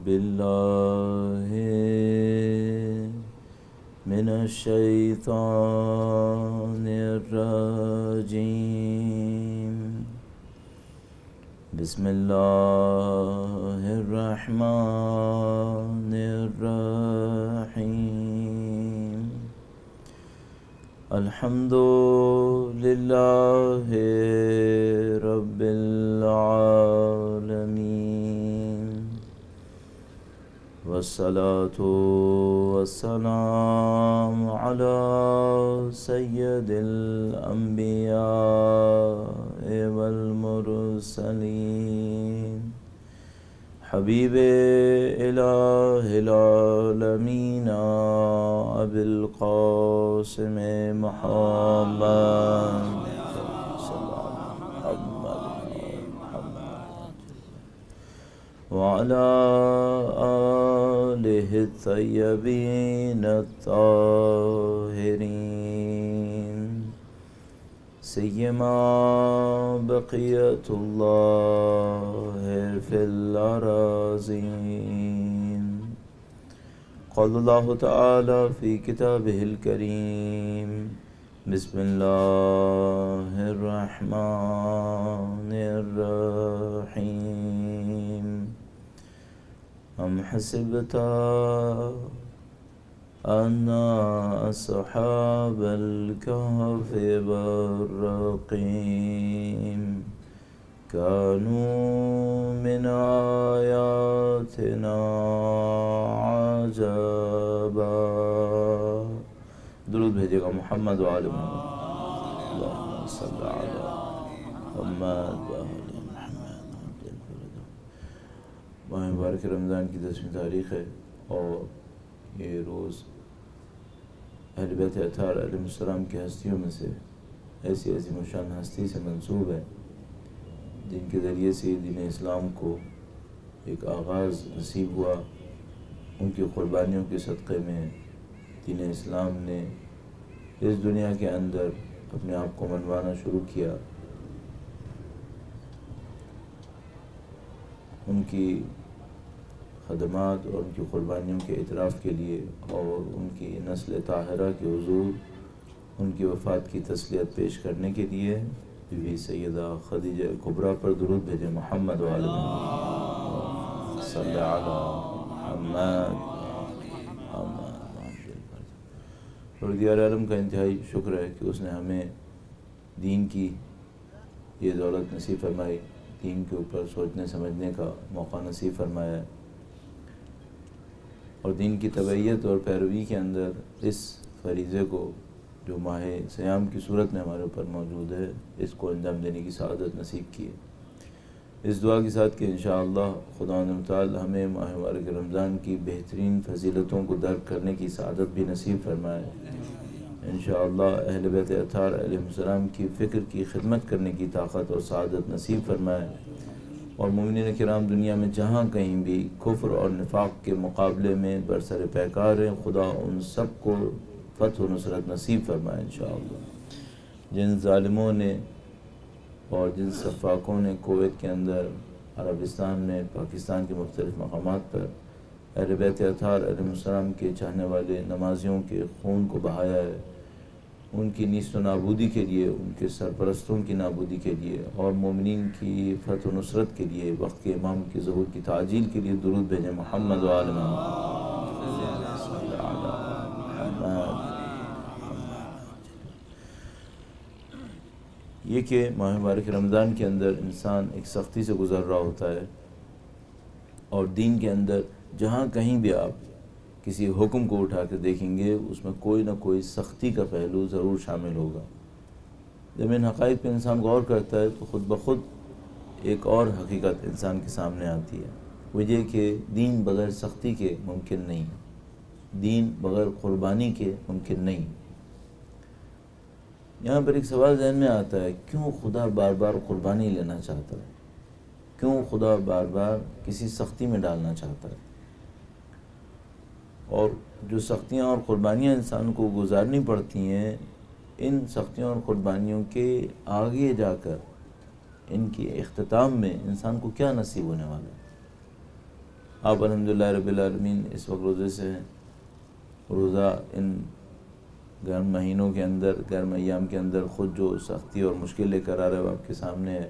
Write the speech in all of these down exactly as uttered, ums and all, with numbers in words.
باللہ من الشیطان الرجیم بسم اللہ الرحمن الرحیم الحمد للہ رب العالمین والصلاة والسلام علی سید الانبیاء والمرسلین حبیب الہ العالمین ابی القاسم محمد وعلى آلہ الطیبین الطاہرین سیما بقیت اللہ فی الأراضین قال اللہ تعالی فی کتابہ الکریم بسم اللہ الرحمن الرحیم ام حسبت ان اصحاب الكهف والرقیم كانوا من آیاتنا عجبا. درود بھیجے گا محمد و آل محمد. اللہم صلی علی محمد و آل محمد. ماہ مبارک رمضان کی دسویں تاریخ ہے اور یہ روز اہل بیت اطہار علیہ السلام کی ہستیوں میں سے ایسی ایسی مشان ہستی سے منسوب ہے جن کے ذریعے سے دین اسلام کو ایک آغاز نصیب ہوا. ان کی قربانیوں کے صدقے میں دین اسلام نے اس دنیا کے اندر اپنے آپ کو منوانا شروع کیا. ان کی خدمات اور ان کی قربانیوں کے اعتراف کے لیے اور ان کی نسل طاہرہ کے حضور ان کی وفات کی تسلیت پیش کرنے کے لیے بی بی سیدہ خدیجہ کبریٰ پر درود بھیجے محمد و آل محمد صلی علی محمد. پروردگار عالم کا انتہائی شکر ہے کہ اس نے ہمیں دین کی یہ دولت نصیب فرمائی، دین کے اوپر سوچنے سمجھنے کا موقع نصیب فرمایا ہے اور دین کی تبعیت اور پیروی کے اندر اس فریضے کو جو ماہ صیام کی صورت میں ہمارے اوپر موجود ہے اس کو انجام دینے کی سعادت نصیب کی ہے. اس دعا کے ساتھ کہ انشاءاللہ خداوند متعال ہمیں ماہ مبارک رمضان کی بہترین فضیلتوں کو درک کرنے کی سعادت بھی نصیب فرمائے. انشاءاللہ اہل بیت اطہار علیہ السلام کی فکر کی خدمت کرنے کی طاقت اور سعادت نصیب فرمائے اور مومنین کرام دنیا میں جہاں کہیں بھی کفر اور نفاق کے مقابلے میں برسر پیکار ہیں، خدا ان سب کو فتح و نصرت نصیب فرمائے انشاءاللہ. جن ظالموں نے اور جن سفاکوں نے کویت کے اندر، عربستان میں، پاکستان کے مختلف مقامات پر اہل بیت اطہار علیہ السلام کے چاہنے والے نمازیوں کے خون کو بہایا ہے، ان کی نیست و نابودی کے لیے، ان کے سرپرستوں کی نابودی کے لیے اور مومنین کی فتح و نصرت کے لیے، وقت کے امام کی ظہور کی تعجیل کے لیے درود بھیجیں محمد و آل محمد. یہ کہ ماہ مبارک رمضان کے اندر انسان ایک سختی سے گزر رہا ہوتا ہے اور دین کے اندر جہاں کہیں بھی آپ کسی حکم کو اٹھا کے دیکھیں گے اس میں کوئی نہ کوئی سختی کا پہلو ضرور شامل ہوگا. جب ان حقائق پہ انسان غور کرتا ہے تو خود بخود ایک اور حقیقت انسان کے سامنے آتی ہے، وہ یہ کہ دین بغیر سختی کے ممکن نہیں، دین بغیر قربانی کے ممکن نہیں. یہاں پر ایک سوال ذہن میں آتا ہے، کیوں خدا بار بار قربانی لینا چاہتا ہے؟ کیوں خدا بار بار کسی سختی میں ڈالنا چاہتا ہے؟ اور جو سختیاں اور قربانیاں انسان کو گزارنی پڑتی ہیں، ان سختیوں اور قربانیوں کے آگے جا کر ان کی اختتام میں انسان کو کیا نصیب ہونے والا ہے؟ آپ الحمدللہ رب العالمین اس وقت روزے سے ہیں. روزہ ان گرم مہینوں کے اندر، گرم ایام کے اندر خود جو سختی اور مشکل لے کر آ رہا ہے وہ آپ کے سامنے ہے،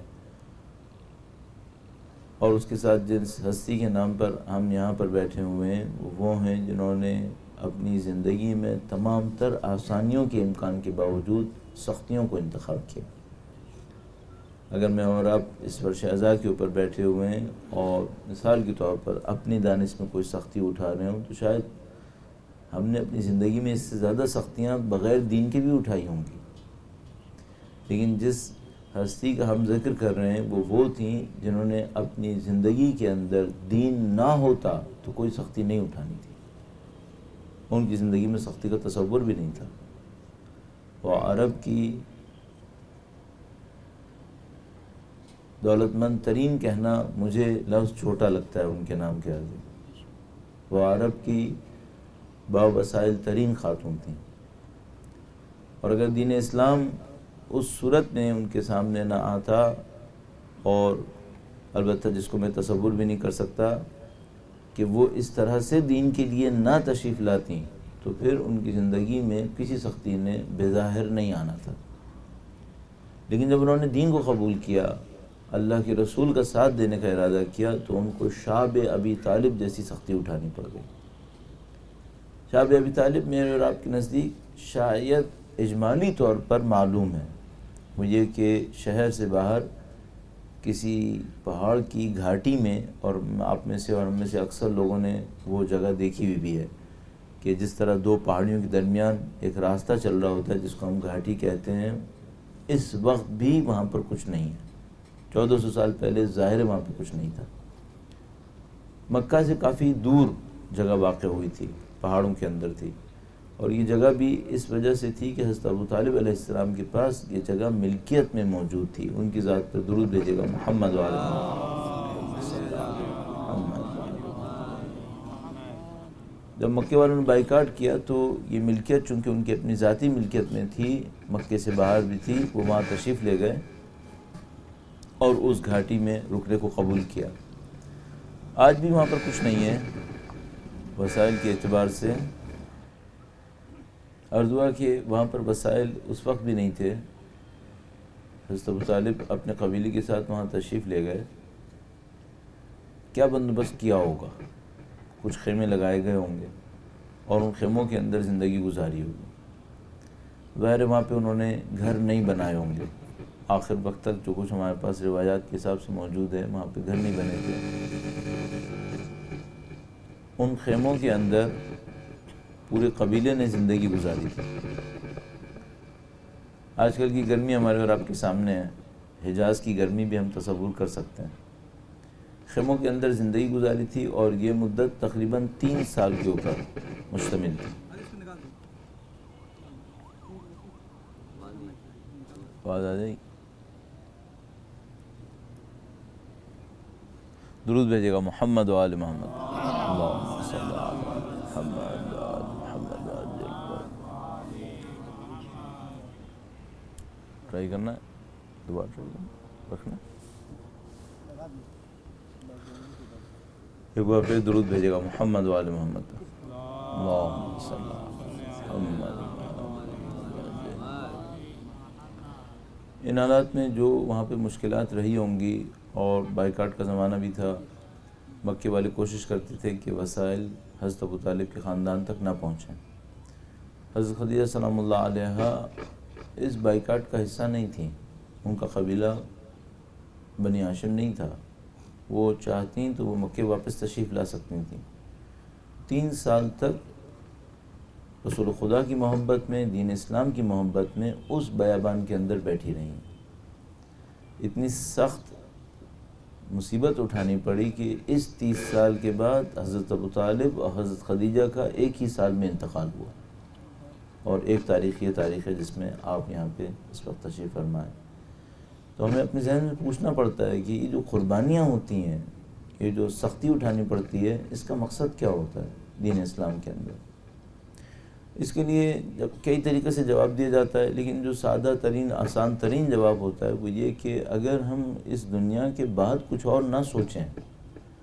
اور اس کے ساتھ جس ہستی کے نام پر ہم یہاں پر بیٹھے ہوئے ہیں وہ ہیں جنہوں نے اپنی زندگی میں تمام تر آسانیوں کے امکان کے باوجود سختیوں کو انتخاب کیا. اگر میں اور آپ اس فرش ازا کے اوپر بیٹھے ہوئے ہیں اور مثال کے طور پر اپنی دانش میں کوئی سختی اٹھا رہے ہوں تو شاید ہم نے اپنی زندگی میں اس سے زیادہ سختیاں بغیر دین کے بھی اٹھائی ہوں گی، لیکن جس ہستی کا ہم ذکر کر رہے ہیں وہ وہ تھیں جنہوں نے اپنی زندگی کے اندر دین نہ ہوتا تو کوئی سختی نہیں اٹھانی تھی. ان کی زندگی میں سختی کا تصور بھی نہیں تھا. وہ عرب کی دولت مند ترین کہنا مجھے لفظ چھوٹا لگتا ہے ان کے نام کے آگے. وہ عرب کی باوسائل ترین خاتون تھیں، اور اگر دین اسلام اس صورت میں ان کے سامنے نہ آتا، اور البتہ جس کو میں تصور بھی نہیں کر سکتا کہ وہ اس طرح سے دین کے لیے نہ تشریف لاتی، تو پھر ان کی زندگی میں کسی سختی نے بظاہر نہیں آنا تھا. لیکن جب انہوں نے دین کو قبول کیا، اللہ کے رسول کا ساتھ دینے کا ارادہ کیا، تو ان کو شعب ابی طالب جیسی سختی اٹھانی پڑ گئی. شعب ابی طالب میرے اور آپ کے نزدیک شاید اجمالی طور پر معلوم ہے، وہ یہ کہ شہر سے باہر کسی پہاڑ کی گھاٹی میں، اور آپ میں سے اور ہم میں سے اکثر لوگوں نے وہ جگہ دیکھی ہوئی بھی ہے کہ جس طرح دو پہاڑیوں کے درمیان ایک راستہ چل رہا ہوتا ہے جس کو ہم گھاٹی کہتے ہیں، اس وقت بھی وہاں پر کچھ نہیں ہے. چودہ سو سال پہلے ظاہر وہاں پہ کچھ نہیں تھا. مکہ سے کافی دور جگہ واقع ہوئی تھی، پہاڑوں کے اندر تھی، اور یہ جگہ بھی اس وجہ سے تھی کہ حضرت ابو طالب علیہ السلام کے پاس یہ جگہ ملکیت میں موجود تھی. ان کی ذات پر درود بھیجے گا محمد و آل محمد. جب مکے والوں نے بائیکاٹ کیا تو یہ ملکیت چونکہ ان کی اپنی ذاتی ملکیت میں تھی، مکے سے باہر بھی تھی، وہ وہاں تشریف لے گئے اور اس گھاٹی میں رکنے کو قبول کیا. آج بھی وہاں پر کچھ نہیں ہے وسائل کے اعتبار سے. عرض ہوا کہ وہاں پر وسائل اس وقت بھی نہیں تھے. حضرت ابو طالب اپنے قبیلے کے ساتھ وہاں تشریف لے گئے. کیا بندوبست کیا ہوگا؟ کچھ خیمے لگائے گئے ہوں گے اور ان خیموں کے اندر زندگی گزاری ہوگی. ظاہر وہاں پہ انہوں نے گھر نہیں بنائے ہوں گے. آخر وقت تک جو کچھ ہمارے پاس روایات کے حساب سے موجود ہے وہاں پہ گھر نہیں بنے تھے. ان خیموں کے اندر پورے قبیلے نے زندگی گزاری تھی. آج کل کی گرمی ہمارے اور آپ کے سامنے ہے. حجاز کی گرمی بھی ہم تصور کر سکتے ہیں. خیموں کے اندر زندگی گزاری تھی اور یہ مدت تقریباً تین سال کے اوپر مشتمل تھی. آواز آ جائے گی؟ درود بھیجے گا محمد و آل محمد. اللہم صلی علی محمد و آل محمد. ٹرائی کرنا ہے، دوبارہ ٹرائی کرنا رکھنا. ایک بار پھر درود بھیجے گا محمد و آل محمد. اللہم صلی علی محمد. ان حالات میں جو وہاں پہ مشکلات رہی ہوں گی، اور بائیکاٹ کا زمانہ بھی تھا، مکے والے کوشش کرتے تھے کہ وسائل حضرت ابو طالب کے خاندان تک نہ پہنچیں. حضرت خدیجہ سلام اللہ علیہا اس بائیکاٹ کا حصہ نہیں تھیں. ان کا قبیلہ بنی ہاشم نہیں تھا. وہ چاہتیں تو وہ مکے واپس تشریف لا سکتی تھیں. تین سال تک رسول خدا کی محبت میں، دین اسلام کی محبت میں اس بیابان کے اندر بیٹھی رہیں. اتنی سخت مصیبت اٹھانی پڑی کہ اس تیس سال کے بعد حضرت ابو طالب اور حضرت خدیجہ کا ایک ہی سال میں انتقال ہوا، اور ایک تاریخ یہ تاریخ ہے جس میں آپ یہاں پہ اس وقت تشریف فرمائیں. تو ہمیں اپنے ذہن میں پوچھنا پڑتا ہے کہ یہ جو قربانیاں ہوتی ہیں، یہ جو سختی اٹھانی پڑتی ہے، اس کا مقصد کیا ہوتا ہے دین اسلام کے اندر؟ اس کے لیے جب کئی طریقے سے جواب دیا جاتا ہے، لیکن جو سادہ ترین آسان ترین جواب ہوتا ہے وہ یہ کہ اگر ہم اس دنیا کے بعد کچھ اور نہ سوچیں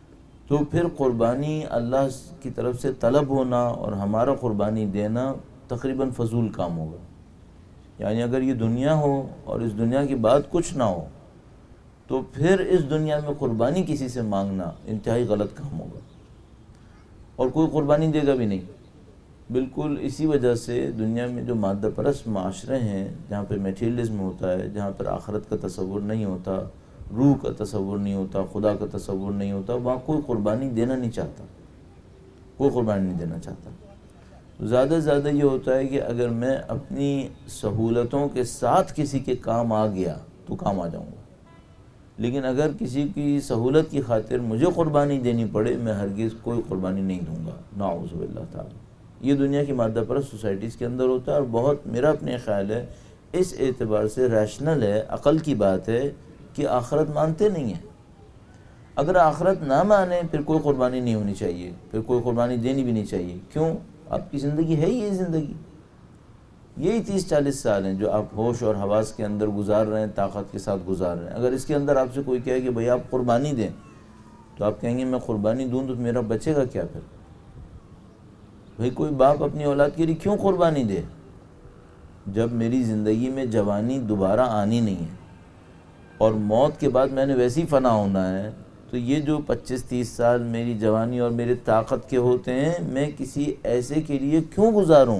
تو پھر قربانی اللہ کی طرف سے طلب ہونا اور ہمارا قربانی دینا تقریباً فضول کام ہوگا. یعنی اگر یہ دنیا ہو اور اس دنیا کے بعد کچھ نہ ہو تو پھر اس دنیا میں قربانی کسی سے مانگنا انتہائی غلط کام ہوگا، اور کوئی قربانی دے گا بھی نہیں. بالکل اسی وجہ سے دنیا میں جو مادہ پرست معاشرے ہیں، جہاں پہ میٹیریلزم ہوتا ہے، جہاں پر آخرت کا تصور نہیں ہوتا، روح کا تصور نہیں ہوتا، خدا کا تصور نہیں ہوتا، وہاں کوئی قربانی دینا نہیں چاہتا، کوئی قربانی نہیں دینا چاہتا. زیادہ سے زیادہ یہ ہوتا ہے کہ اگر میں اپنی سہولتوں کے ساتھ کسی کے کام آ گیا تو کام آ جاؤں گا، لیکن اگر کسی کی سہولت کی خاطر مجھے قربانی دینی پڑے میں ہرگز کوئی قربانی نہیں دوں گا. نعوذ باللہ تعالی. یہ دنیا کی مادہ پرست سوسائٹیز کے اندر ہوتا ہے، اور بہت میرا اپنے خیال ہے اس اعتبار سے ریشنل ہے، عقل کی بات ہے کہ آخرت مانتے نہیں ہیں. اگر آخرت نہ مانے پھر کوئی قربانی نہیں ہونی چاہیے، پھر کوئی قربانی دینی بھی نہیں چاہیے. کیوں؟ آپ کی زندگی ہے ہی یہ زندگی، یہی تیس چالیس سال ہیں جو آپ ہوش اور حواس کے اندر گزار رہے ہیں، طاقت کے ساتھ گزار رہے ہیں. اگر اس کے اندر آپ سے کوئی کہے کہ بھئی آپ قربانی دیں، تو آپ کہیں گے میں قربانی دوں تو میرا بچے گا کیا؟ پھر بھئی کوئی باپ اپنی اولاد کے لیے کیوں قربانی دے جب میری زندگی میں جوانی دوبارہ آنی نہیں ہے اور موت کے بعد میں نے ویسی فنا ہونا ہے؟ تو یہ جو پچیس تیس سال میری جوانی اور میری طاقت کے ہوتے ہیں، میں کسی ایسے کے لیے کیوں گزاروں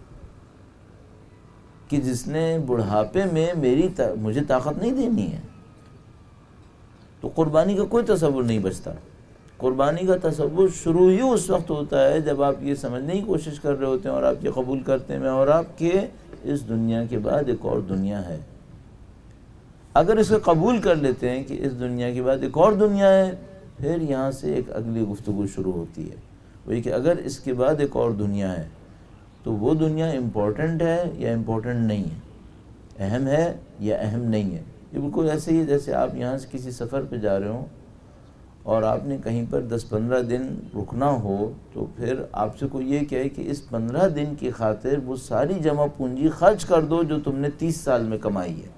کہ جس نے بڑھاپے میں میری تا... مجھے طاقت نہیں دینی ہے. تو قربانی کا کوئی تصور نہیں بچتا. قربانی کا تصور شروع ہی اس وقت ہوتا ہے جب آپ یہ سمجھنے کی کوشش کر رہے ہوتے ہیں اور آپ یہ قبول کرتے ہیں اور آپ کے اس دنیا کے بعد ایک اور دنیا ہے. اگر اسے قبول کر لیتے ہیں کہ اس دنیا کے بعد ایک اور دنیا ہے، پھر یہاں سے ایک اگلی گفتگو شروع ہوتی ہے، وہی کہ اگر اس کے بعد ایک اور دنیا ہے تو وہ دنیا امپورٹنٹ ہے یا امپورٹنٹ نہیں ہے، اہم ہے یا اہم نہیں ہے. یہ بالکل ایسے ہی جیسے آپ یہاں سے کسی سفر پہ جا رہے ہوں اور آپ نے کہیں پر دس پندرہ دن رکنا ہو، تو پھر آپ سے کوئی یہ کہے کہ اس پندرہ دن کی خاطر وہ ساری جمع پونجی خرچ کر دو جو تم نے تیس سال میں کمائی ہے.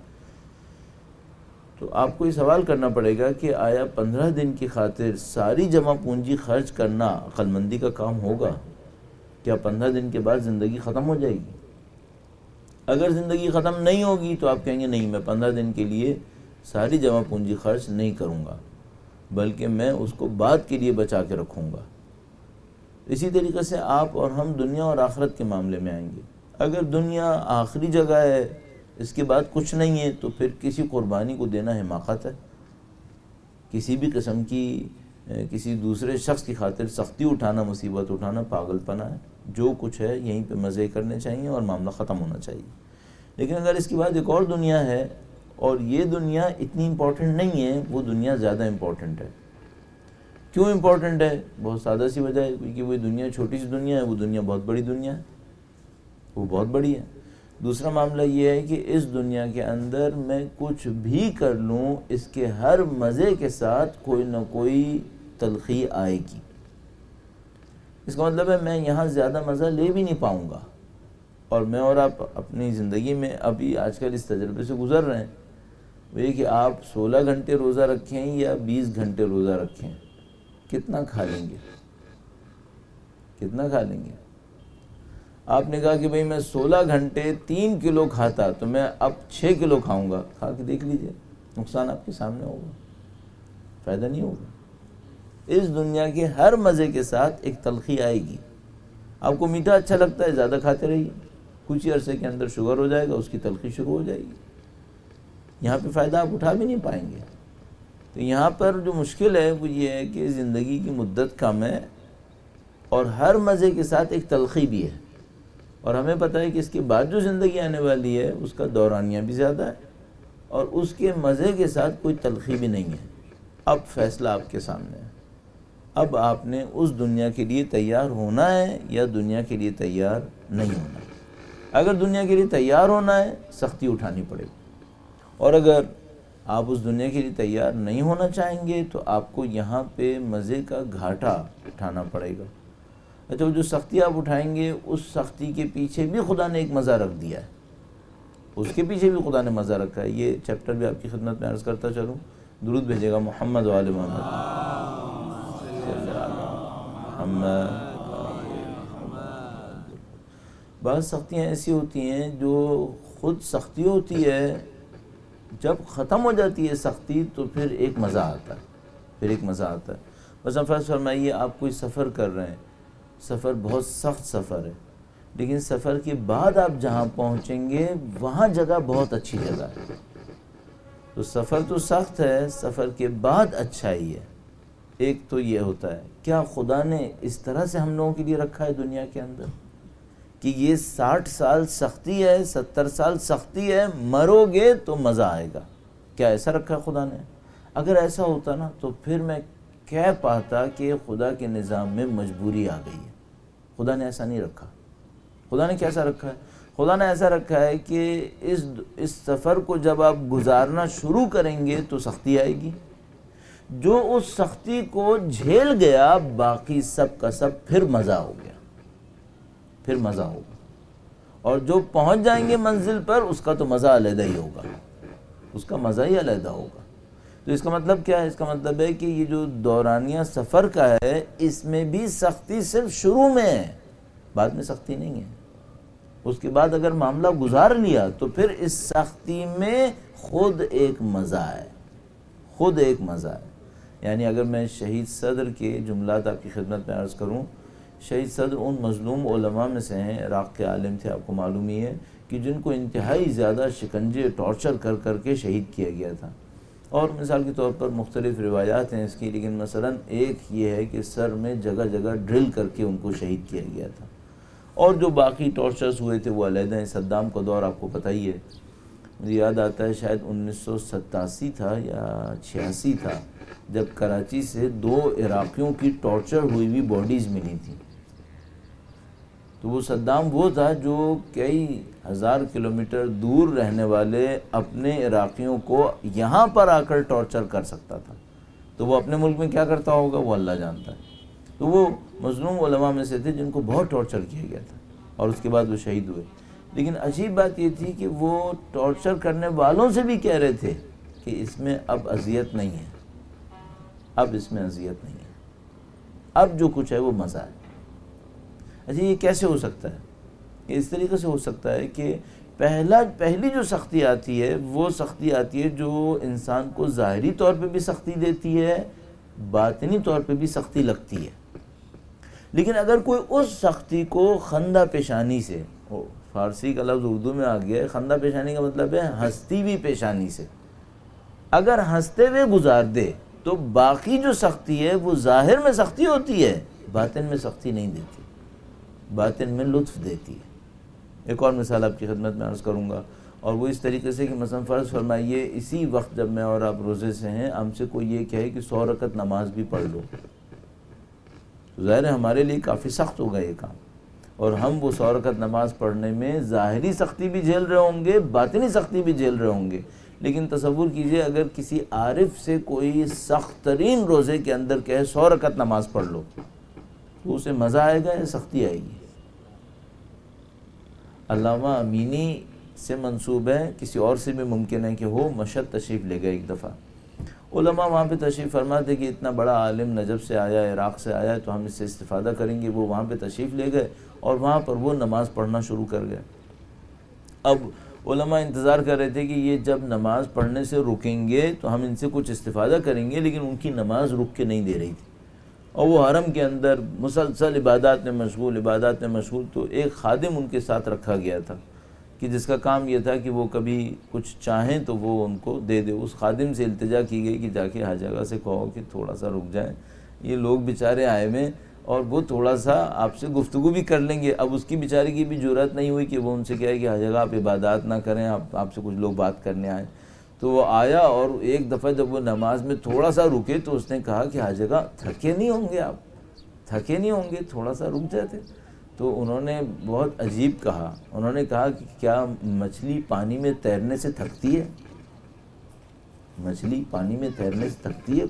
تو آپ کو یہ سوال کرنا پڑے گا کہ آیا پندرہ دن کی خاطر ساری جمع پونجی خرچ کرنا عقل مندی کا کام ہوگا؟ کیا پندرہ دن کے بعد زندگی ختم ہو جائے گی؟ اگر زندگی ختم نہیں ہوگی تو آپ کہیں گے نہیں، میں پندرہ دن کے لیے ساری جمع پونجی خرچ نہیں کروں گا، بلکہ میں اس کو بعد کے لیے بچا کے رکھوں گا. اسی طریقے سے آپ اور ہم دنیا اور آخرت کے معاملے میں آئیں گے. اگر دنیا آخری جگہ ہے، اس کے بعد کچھ نہیں ہے، تو پھر کسی قربانی کو دینا حماقت ہے. کسی بھی قسم کی کسی دوسرے شخص کی خاطر سختی اٹھانا، مصیبت اٹھانا پاگل پنہ ہے. جو کچھ ہے یہیں پہ مزے کرنے چاہیے اور معاملہ ختم ہونا چاہیے. لیکن اگر اس کے بعد ایک اور دنیا ہے اور یہ دنیا اتنی امپورٹنٹ نہیں ہے، وہ دنیا زیادہ امپورٹنٹ ہے. کیوں امپورٹنٹ ہے؟ بہت سادہ سی وجہ ہے، کیونکہ وہ دنیا چھوٹی سی دنیا ہے، وہ دنیا بہت بڑی دنیا ہے، وہ بہت بڑی ہے. دوسرا معاملہ یہ ہے کہ اس دنیا کے اندر میں کچھ بھی کر لوں، اس کے ہر مزے کے ساتھ کوئی نہ کوئی تلخی آئے گی. اس کا مطلب ہے میں یہاں زیادہ مزہ لے بھی نہیں پاؤں گا. اور میں اور آپ اپنی زندگی میں ابھی آج کل اس تجربے سے گزر رہے ہیں، وہ یہ کہ آپ سولہ گھنٹے روزہ رکھیں یا بیس گھنٹے روزہ رکھیں، کتنا کھا لیں گے؟ کتنا کھا لیں گے؟ آپ نے کہا کہ بھئی میں سولہ گھنٹے تین کلو کھاتا تو میں اب چھ کلو کھاؤں گا. کھا کے دیکھ لیجئے، نقصان آپ کے سامنے ہوگا، فائدہ نہیں ہوگا. اس دنیا کے ہر مزے کے ساتھ ایک تلخی آئے گی. آپ کو میٹھا اچھا لگتا ہے، زیادہ کھاتے رہیے، کچھ ہی عرصے کے اندر شوگر ہو جائے گا، اس کی تلخی شروع ہو جائے گی. یہاں پہ فائدہ آپ اٹھا بھی نہیں پائیں گے. تو یہاں پر جو مشکل ہے وہ یہ ہے کہ زندگی کی مدت کم ہے اور ہر مزے کے ساتھ ایک تلخی بھی ہے، اور ہمیں پتہ ہے کہ اس کے بعد جو زندگی آنے والی ہے اس کا دورانیہ بھی زیادہ ہے اور اس کے مزے کے ساتھ کوئی تلخی بھی نہیں ہے. اب فیصلہ آپ کے سامنے ہے. اب آپ نے اس دنیا کے لیے تیار ہونا ہے یا دنیا کے لیے تیار نہیں ہونا ہے. اگر دنیا کے لیے تیار ہونا ہے سختی اٹھانی پڑے گی، اور اگر آپ اس دنیا کے لیے تیار نہیں ہونا چاہیں گے تو آپ کو یہاں پہ مزے کا گھاٹا اٹھانا پڑے گا. اچھا، وہ جو سختی آپ اٹھائیں گے اس سختی کے پیچھے بھی خدا نے ایک مزہ رکھ دیا ہے، اس کے پیچھے بھی خدا نے مزہ رکھا ہے. یہ چیپٹر بھی آپ کی خدمت میں عرض کرتا چلوں. درود بھیجے گا محمد و آل محمد. محمد۔ بعض سختیاں ایسی ہوتی ہیں جو خود سختی ہوتی ہے، جب ختم ہو جاتی ہے سختی تو پھر ایک مزہ آتا ہے، پھر ایک مزہ آتا ہے۔ مثلا فرض فرمائیے آپ کوئی سفر کر رہے ہیں، سفر بہت سخت سفر ہے، لیکن سفر کے بعد آپ جہاں پہنچیں گے وہاں جگہ بہت اچھی جگہ ہے۔ تو سفر تو سخت ہے، سفر کے بعد اچھا ہی ہے۔ ایک تو یہ ہوتا ہے، کیا خدا نے اس طرح سے ہم لوگوں کے لیے رکھا ہے دنیا کے اندر کہ یہ ساٹھ سال سختی ہے، ستر سال سختی ہے، مرو گے تو مزہ آئے گا؟ کیا ایسا رکھا ہے خدا نے؟ اگر ایسا ہوتا نا تو پھر میں کہہ پاتا کہ خدا کے نظام میں مجبوری آ گئی ہے۔ خدا نے ایسا نہیں رکھا۔ خدا نے کیسا رکھا ہے؟ خدا نے ایسا رکھا ہے کہ اس اس سفر کو جب آپ گزارنا شروع کریں گے تو سختی آئے گی، جو اس سختی کو جھیل گیا باقی سب کا سب پھر مزہ ہو گیا، پھر مزہ ہوگا، اور جو پہنچ جائیں گے منزل پر اس کا تو مزہ علیحدہ ہی ہوگا، اس کا مزہ ہی علیحدہ ہوگا۔ تو اس کا مطلب کیا ہے؟ اس کا مطلب ہے کہ یہ جو دورانیہ سفر کا ہے اس میں بھی سختی صرف شروع میں ہے، بعد میں سختی نہیں ہے۔ اس کے بعد اگر معاملہ گزار لیا تو پھر اس سختی میں خود ایک مزہ ہے، خود ایک مزہ ہے۔ یعنی اگر میں شہید صدر کے جملات آپ کی خدمت میں عرض کروں، شہید صدر ان مظلوم علماء میں سے ہیں، عراق کے عالم تھے، آپ کو معلوم ہی ہے، کہ جن کو انتہائی زیادہ شکنجے ٹارچر کر کر کے شہید کیا گیا تھا۔ اور مثال کے طور پر مختلف روایات ہیں اس کی، لیکن مثلا ایک یہ ہے کہ سر میں جگہ جگہ ڈرل کر کے ان کو شہید کیا گیا تھا، اور جو باقی ٹارچرز ہوئے تھے وہ علیحدہ ہیں۔ صدام کا دور آپ کو پتہ ہی ہے، مجھے یاد آتا ہے شاید انیس سو ستاسی تھا یا چھیاسی تھا، جب کراچی سے دو عراقیوں کی ٹارچر ہوئی ہوئی باڈیز ملی تھیں۔ تو وہ صدام وہ تھا جو کئی ہزار کلومیٹر دور رہنے والے اپنے عراقیوں کو یہاں پر آ کر ٹارچر کر سکتا تھا، تو وہ اپنے ملک میں کیا کرتا ہوگا وہ اللہ جانتا ہے۔ تو وہ مظلوم علماء میں سے تھے جن کو بہت ٹارچر کیا گیا تھا، اور اس کے بعد وہ شہید ہوئے۔ لیکن عجیب بات یہ تھی کہ وہ ٹارچر کرنے والوں سے بھی کہہ رہے تھے کہ اس میں اب اذیت نہیں ہے، اب اس میں اذیت نہیں ہے، اب جو کچھ ہے وہ مزہ ہے۔ اچھا یہ کیسے ہو سکتا ہے؟ یہ اس طریقے سے ہو سکتا ہے کہ پہلا پہلی جو سختی آتی ہے وہ سختی آتی ہے جو انسان کو ظاہری طور پہ بھی سختی دیتی ہے، باطنی طور پہ بھی سختی لگتی ہے۔ لیکن اگر کوئی اس سختی کو خندہ پیشانی سے، فارسی کا لفظ اردو میں آ گیا ہے، خندہ پیشانی کا مطلب ہے ہنستی بھی پیشانی سے، اگر ہنستے ہوئے گزار دے تو باقی جو سختی ہے وہ ظاہر میں سختی ہوتی ہے، باطن میں سختی نہیں دیتی، باطن میں لطف دیتی ہے۔ ایک اور مثال آپ کی خدمت میں عرض کروں گا، اور وہ اس طریقے سے کہ مثلا فرض فرمائیے اسی وقت جب میں اور آپ روزے سے ہیں، ہم سے کوئی یہ کہے کہ سو رکعت نماز بھی پڑھ لو، تو ظاہر ہے ہمارے لیے کافی سخت ہوگا یہ کام، اور ہم وہ سو رکعت نماز پڑھنے میں ظاہری سختی بھی جھیل رہے ہوں گے، باطنی سختی بھی جھیل رہے ہوں گے۔ لیکن تصور کیجئے اگر کسی عارف سے کوئی سخت ترین روزے کے اندر کہے سو رکعت نماز پڑھ لو، تو اسے مزہ آئے گا یا سختی آئے گی؟ علامہ امینی سے منسوب ہے، کسی اور سے بھی ممکن ہے کہ ہو، مشہد تشریف لے گئے ایک دفعہ، علماء وہاں پہ تشریف فرما تھے کہ اتنا بڑا عالم نجف سے آیا ہے، عراق سے آیا ہے، تو ہم اس سے استفادہ کریں گے۔ وہ وہاں پہ تشریف لے گئے اور وہاں پر وہ نماز پڑھنا شروع کر گئے۔ اب علماء انتظار کر رہے تھے کہ یہ جب نماز پڑھنے سے رکیں گے تو ہم ان سے کچھ استفادہ کریں گے، لیکن ان کی نماز رک کے نہیں دے رہی تھی، اور وہ حرم کے اندر مسلسل عبادات میں مشغول عبادات میں مشغول تو ایک خادم ان کے ساتھ رکھا گیا تھا کہ جس کا کام یہ تھا کہ وہ کبھی کچھ چاہیں تو وہ ان کو دے دے۔ اس خادم سے التجا کی گئی کہ جا کے ہر جگہ سے کہو کہ تھوڑا سا رک جائیں، یہ لوگ بیچارے آئے ہوئے اور وہ تھوڑا سا آپ سے گفتگو بھی کر لیں گے۔ اب اس کی بیچارے کی بھی جرات نہیں ہوئی کہ وہ ان سے کہے کہ ہر جگہ آپ عبادات نہ کریں، آپ آپ سے کچھ لوگ بات کرنے آئیں۔ تو وہ آیا اور ایک دفعہ جب وہ نماز میں تھوڑا سا رکے تو اس نے کہا کہ ہر جگہ تھکے نہیں ہوں گے، آپ تھکے نہیں ہوں گے، تھوڑا سا رک جاتے۔ تو انہوں نے بہت عجیب کہا، انہوں نے کہا کہ کیا مچھلی پانی میں تیرنے سے تھکتی ہے؟ مچھلی پانی میں تیرنے سے تھکتی ہے؟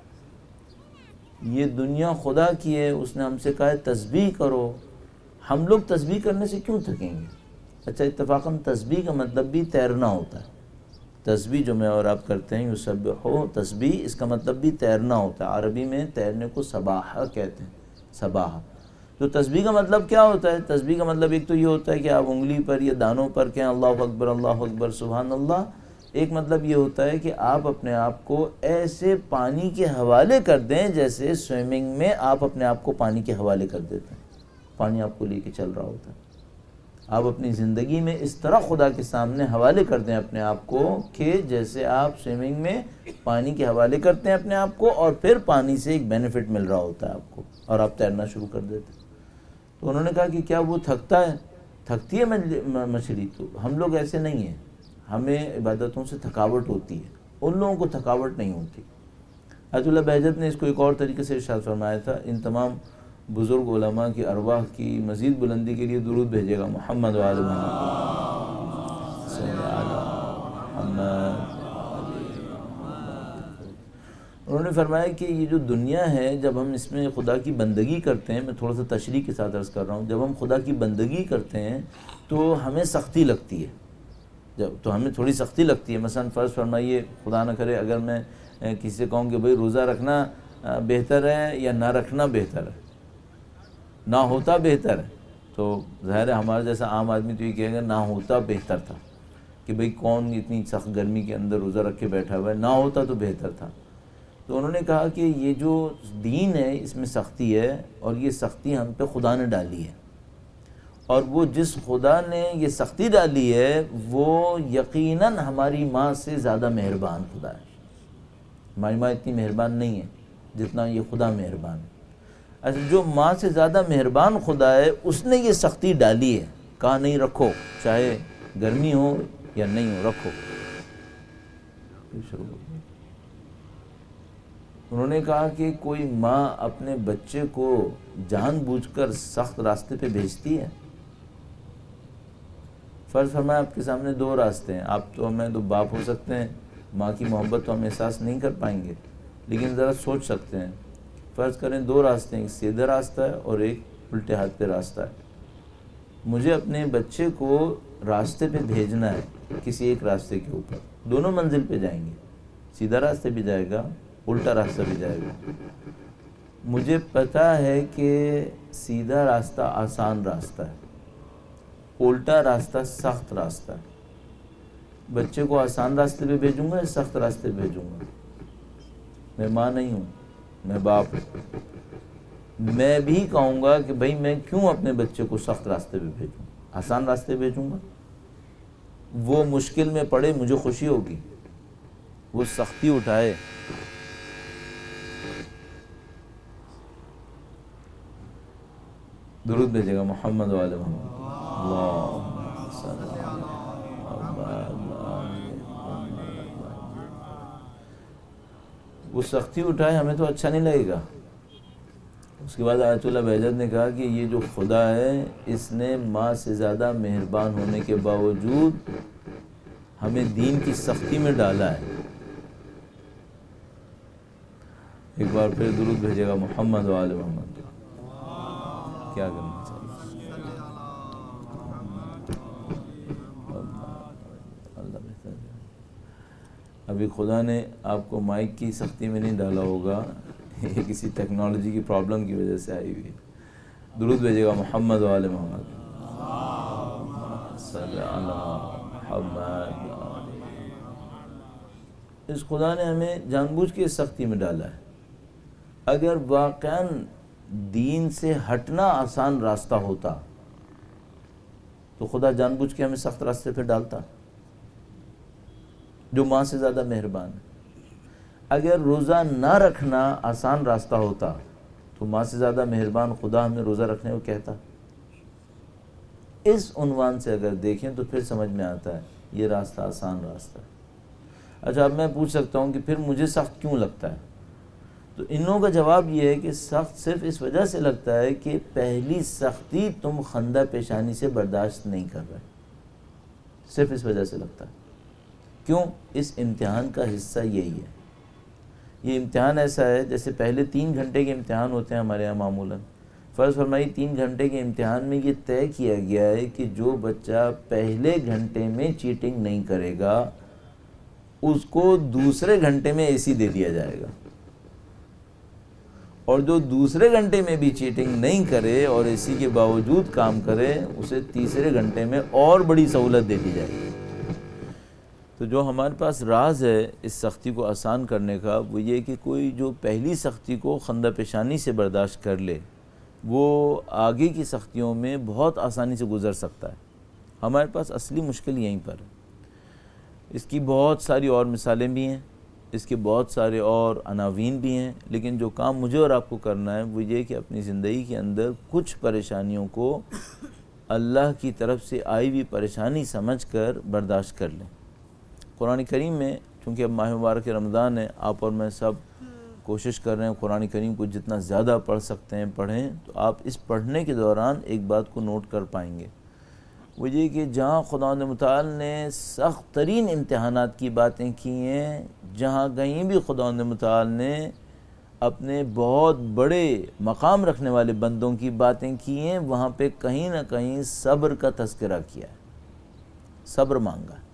یہ دنیا خدا کی ہے، اس نے ہم سے کہا ہے تسبیح کرو، ہم لوگ تسبیح کرنے سے کیوں تھکیں گے؟ اچھا اتفاقاً تسبیح کا مطلب بھی تیرنا ہوتا ہے، تسبیح جو میں اور آپ کرتے ہیں یسبحو، تسبیح اس کا مطلب بھی تیرنا ہوتا ہے، عربی میں تیرنے کو سباحہ کہتے ہیں، سباہ. تو تسبیح کا مطلب کیا ہوتا ہے؟ تسبیح کا مطلب ایک تو یہ ہوتا ہے کہ آپ انگلی پر یا دانوں پر کہیں اللہ اکبر اللہ اکبر سبحان اللہ. ایک مطلب یہ ہوتا ہے کہ آپ اپنے آپ کو ایسے پانی کے حوالے کر دیں جیسے سوئمنگ میں آپ اپنے آپ کو پانی کے حوالے کر دیتے ہیں. پانی آپ کو لے کے چل رہا ہوتا ہے. آپ اپنی زندگی میں اس طرح خدا کے سامنے حوالے کر دیں اپنے آپ کو کہ جیسے آپ سوئمنگ میں پانی کے حوالے کرتے ہیں اپنے آپ کو اور پھر پانی سے ایک بینیفٹ مل رہا ہوتا ہے آپ کو اور آپ تیرنا شروع کر دیتے ہیں. تو انہوں نے کہا کہ کیا وہ تھکتا ہے؟ تھکتی ہے مچھلی؟ تو ہم لوگ ایسے نہیں ہیں, ہمیں عبادتوں سے تھکاوٹ ہوتی ہے, ان لوگوں کو تھکاوٹ نہیں ہوتی. آیت اللہ بہجت نے اس کو ایک اور طریقے سے ارشاد فرمایا تھا, ان تمام بزرگ علماء کی ارواح کی مزید بلندی کے لیے درود بھیجے گا محمد و آل محمد صلی اللہ محمد. انہوں نے فرمایا کہ یہ جو دنیا ہے جب ہم اس میں خدا کی بندگی کرتے ہیں, میں تھوڑا سا تشریح کے ساتھ عرض کر رہا ہوں, جب ہم خدا کی بندگی کرتے ہیں تو ہمیں سختی لگتی ہے, جب تو ہمیں تھوڑی سختی لگتی ہے. مثلا فرض فرمائیے خدا نہ کرے اگر میں کسی سے کہوں کہ بھئی روزہ رکھنا بہتر ہے یا نہ رکھنا بہتر ہے, نہ ہوتا بہتر ہے, تو ظاہر ہے ہمارا جیسا عام آدمی تو یہ کہے گا نہ ہوتا بہتر تھا, کہ بھئی کون اتنی سخت گرمی کے اندر روزہ رکھ کے بیٹھا ہوا ہے, نہ ہوتا تو بہتر تھا. تو انہوں نے کہا کہ یہ جو دین ہے اس میں سختی ہے, اور یہ سختی ہم پہ خدا نے ڈالی ہے, اور وہ جس خدا نے یہ سختی ڈالی ہے وہ یقیناً ہماری ماں سے زیادہ مہربان خدا ہے. ہماری ماں اتنی مہربان نہیں ہے جتنا یہ خدا مہربان ہے. اچھا, جو ماں سے زیادہ مہربان خدا ہے اس نے یہ سختی ڈالی ہے, کہا نہیں رکھو, چاہے گرمی ہو یا نہیں ہو رکھو. انہوں نے کہا کہ کوئی ماں اپنے بچے کو جان بوجھ کر سخت راستے پہ بھیجتی ہے؟ فرض فرمایا آپ کے سامنے دو راستے ہیں, آپ تو ہمیں تو باپ ہو سکتے ہیں, ماں کی محبت تو ہم احساس نہیں کر پائیں گے, لیکن ذرا سوچ سکتے ہیں. فرض کریں دو راستے ہیں, ایک سیدھا راستہ ہے اور ایک الٹے ہاتھ پہ راستہ ہے. مجھے اپنے بچے کو راستے پہ بھیجنا ہے, کسی ایک راستے کے اوپر, دونوں منزل پہ جائیں گے, سیدھا راستے بھی جائے گا الٹا راستہ بھی جائے گا. مجھے پتہ ہے کہ سیدھا راستہ آسان راستہ ہے, الٹا راستہ سخت راستہ ہے. بچے کو آسان راستے پہ بھیجوں گا یا سخت راستے پہ بھیجوں گا؟ میں ماں نہیں ہوں, میں باپ ہوں. میں بھی کہوں گا کہ بھئی میں کیوں اپنے بچے کو سخت راستے پہ بھیجوں, آسان راستے پہ بھیجوں گا. وہ مشکل میں پڑے مجھے خوشی ہوگی, وہ سختی اٹھائے. درود بھیجے گا محمد و آل محمد. اللہم صلی وہ سختی اٹھائے, ہمیں تو اچھا نہیں لگے گا. اس کے بعد آیت اللہ بہجت نے کہا کہ یہ جو خدا ہے اس نے ماں سے زیادہ مہربان ہونے کے باوجود ہمیں دین کی سختی میں ڈالا ہے. ایک بار پھر درود بھیجے گا محمد و آل محمد. کیا کرنا چاہیے؟ اللہ بہتر ہے. ابھی خدا نے آپ کو مائک کی سختی میں نہیں ڈالا ہوگا, یہ کسی ٹیکنالوجی کی پرابلم کی وجہ سے آئی ہوئی ہے. درود بھیجے گا محمد و آل محمد صلی اللہ محمد. اس خدا نے ہمیں جان بوجھ کے اس سختی میں ڈالا ہے. اگر واقعاً دین سے ہٹنا آسان راستہ ہوتا تو خدا جان بوجھ کے ہمیں سخت راستے پہ ڈالتا, جو ماں سے زیادہ مہربان ہے. اگر روزہ نہ رکھنا آسان راستہ ہوتا تو ماں سے زیادہ مہربان خدا ہمیں روزہ رکھنے کو کہتا. اس عنوان سے اگر دیکھیں تو پھر سمجھ میں آتا ہے یہ راستہ آسان راستہ ہے. اچھا, اب میں پوچھ سکتا ہوں کہ پھر مجھے سخت کیوں لگتا ہے؟ تو ان لوگوں کا جواب یہ ہے کہ سخت صرف اس وجہ سے لگتا ہے کہ پہلی سختی تم خندہ پیشانی سے برداشت نہیں کر رہے, صرف اس وجہ سے لگتا ہے. کیوں؟ اس امتحان کا حصہ یہی ہے. یہ امتحان ایسا ہے جیسے پہلے تین گھنٹے کے امتحان ہوتے ہیں ہمارے یہاں معمولاً. فرض فرمائی تین گھنٹے کے امتحان میں یہ طے کیا گیا ہے کہ جو بچہ پہلے گھنٹے میں چیٹنگ نہیں کرے گا اس کو دوسرے گھنٹے میں اے سی دے دیا جائے گا, اور جو دوسرے گھنٹے میں بھی چیٹنگ نہیں کرے اور اسی کے باوجود کام کرے اسے تیسرے گھنٹے میں اور بڑی سہولت دے دی جائے گی۔ تو جو ہمارے پاس راز ہے اس سختی کو آسان کرنے کا وہ یہ کہ کوئی جو پہلی سختی کو خندہ پیشانی سے برداشت کر لے وہ آگے کی سختیوں میں بہت آسانی سے گزر سکتا ہے۔ ہمارے پاس اصلی مشکل یہیں پر ہے۔ اس کی بہت ساری اور مثالیں بھی ہیں، اس کے بہت سارے اور عناوین بھی ہیں، لیکن جو کام مجھے اور آپ کو کرنا ہے وہ یہ کہ اپنی زندگی کے اندر کچھ پریشانیوں کو اللہ کی طرف سے آئی ہوئی پریشانی سمجھ کر برداشت کر لیں۔ قرآن کریم میں چونکہ اب ماہ مبارک رمضان ہے، آپ اور میں سب کوشش کر رہے ہیں قرآن کریم کو جتنا زیادہ پڑھ سکتے ہیں پڑھیں، تو آپ اس پڑھنے کے دوران ایک بات کو نوٹ کر پائیں گے، وہ یہ کہ جہاں خداوند متعال نے سخت ترین امتحانات کی باتیں کی ہیں، جہاں کہیں بھی خداوند متعال نے اپنے بہت بڑے مقام رکھنے والے بندوں کی باتیں کی ہیں، وہاں پہ کہیں نہ کہیں صبر کا تذکرہ کیا ہے، صبر مانگا ہے،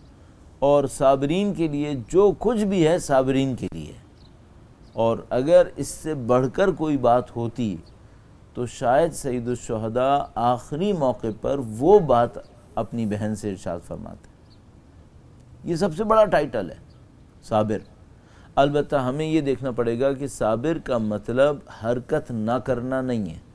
اور صابرین کے لیے جو کچھ بھی ہے صابرین کے لیے، اور اگر اس سے بڑھ کر کوئی بات ہوتی تو شاید سید الشہداء آخری موقع پر وہ بات اپنی بہن سے ارشاد فرماتے۔ یہ سب سے بڑا ٹائٹل ہے صابر۔ البتہ ہمیں یہ دیکھنا پڑے گا کہ صابر کا مطلب حرکت نہ کرنا نہیں ہے۔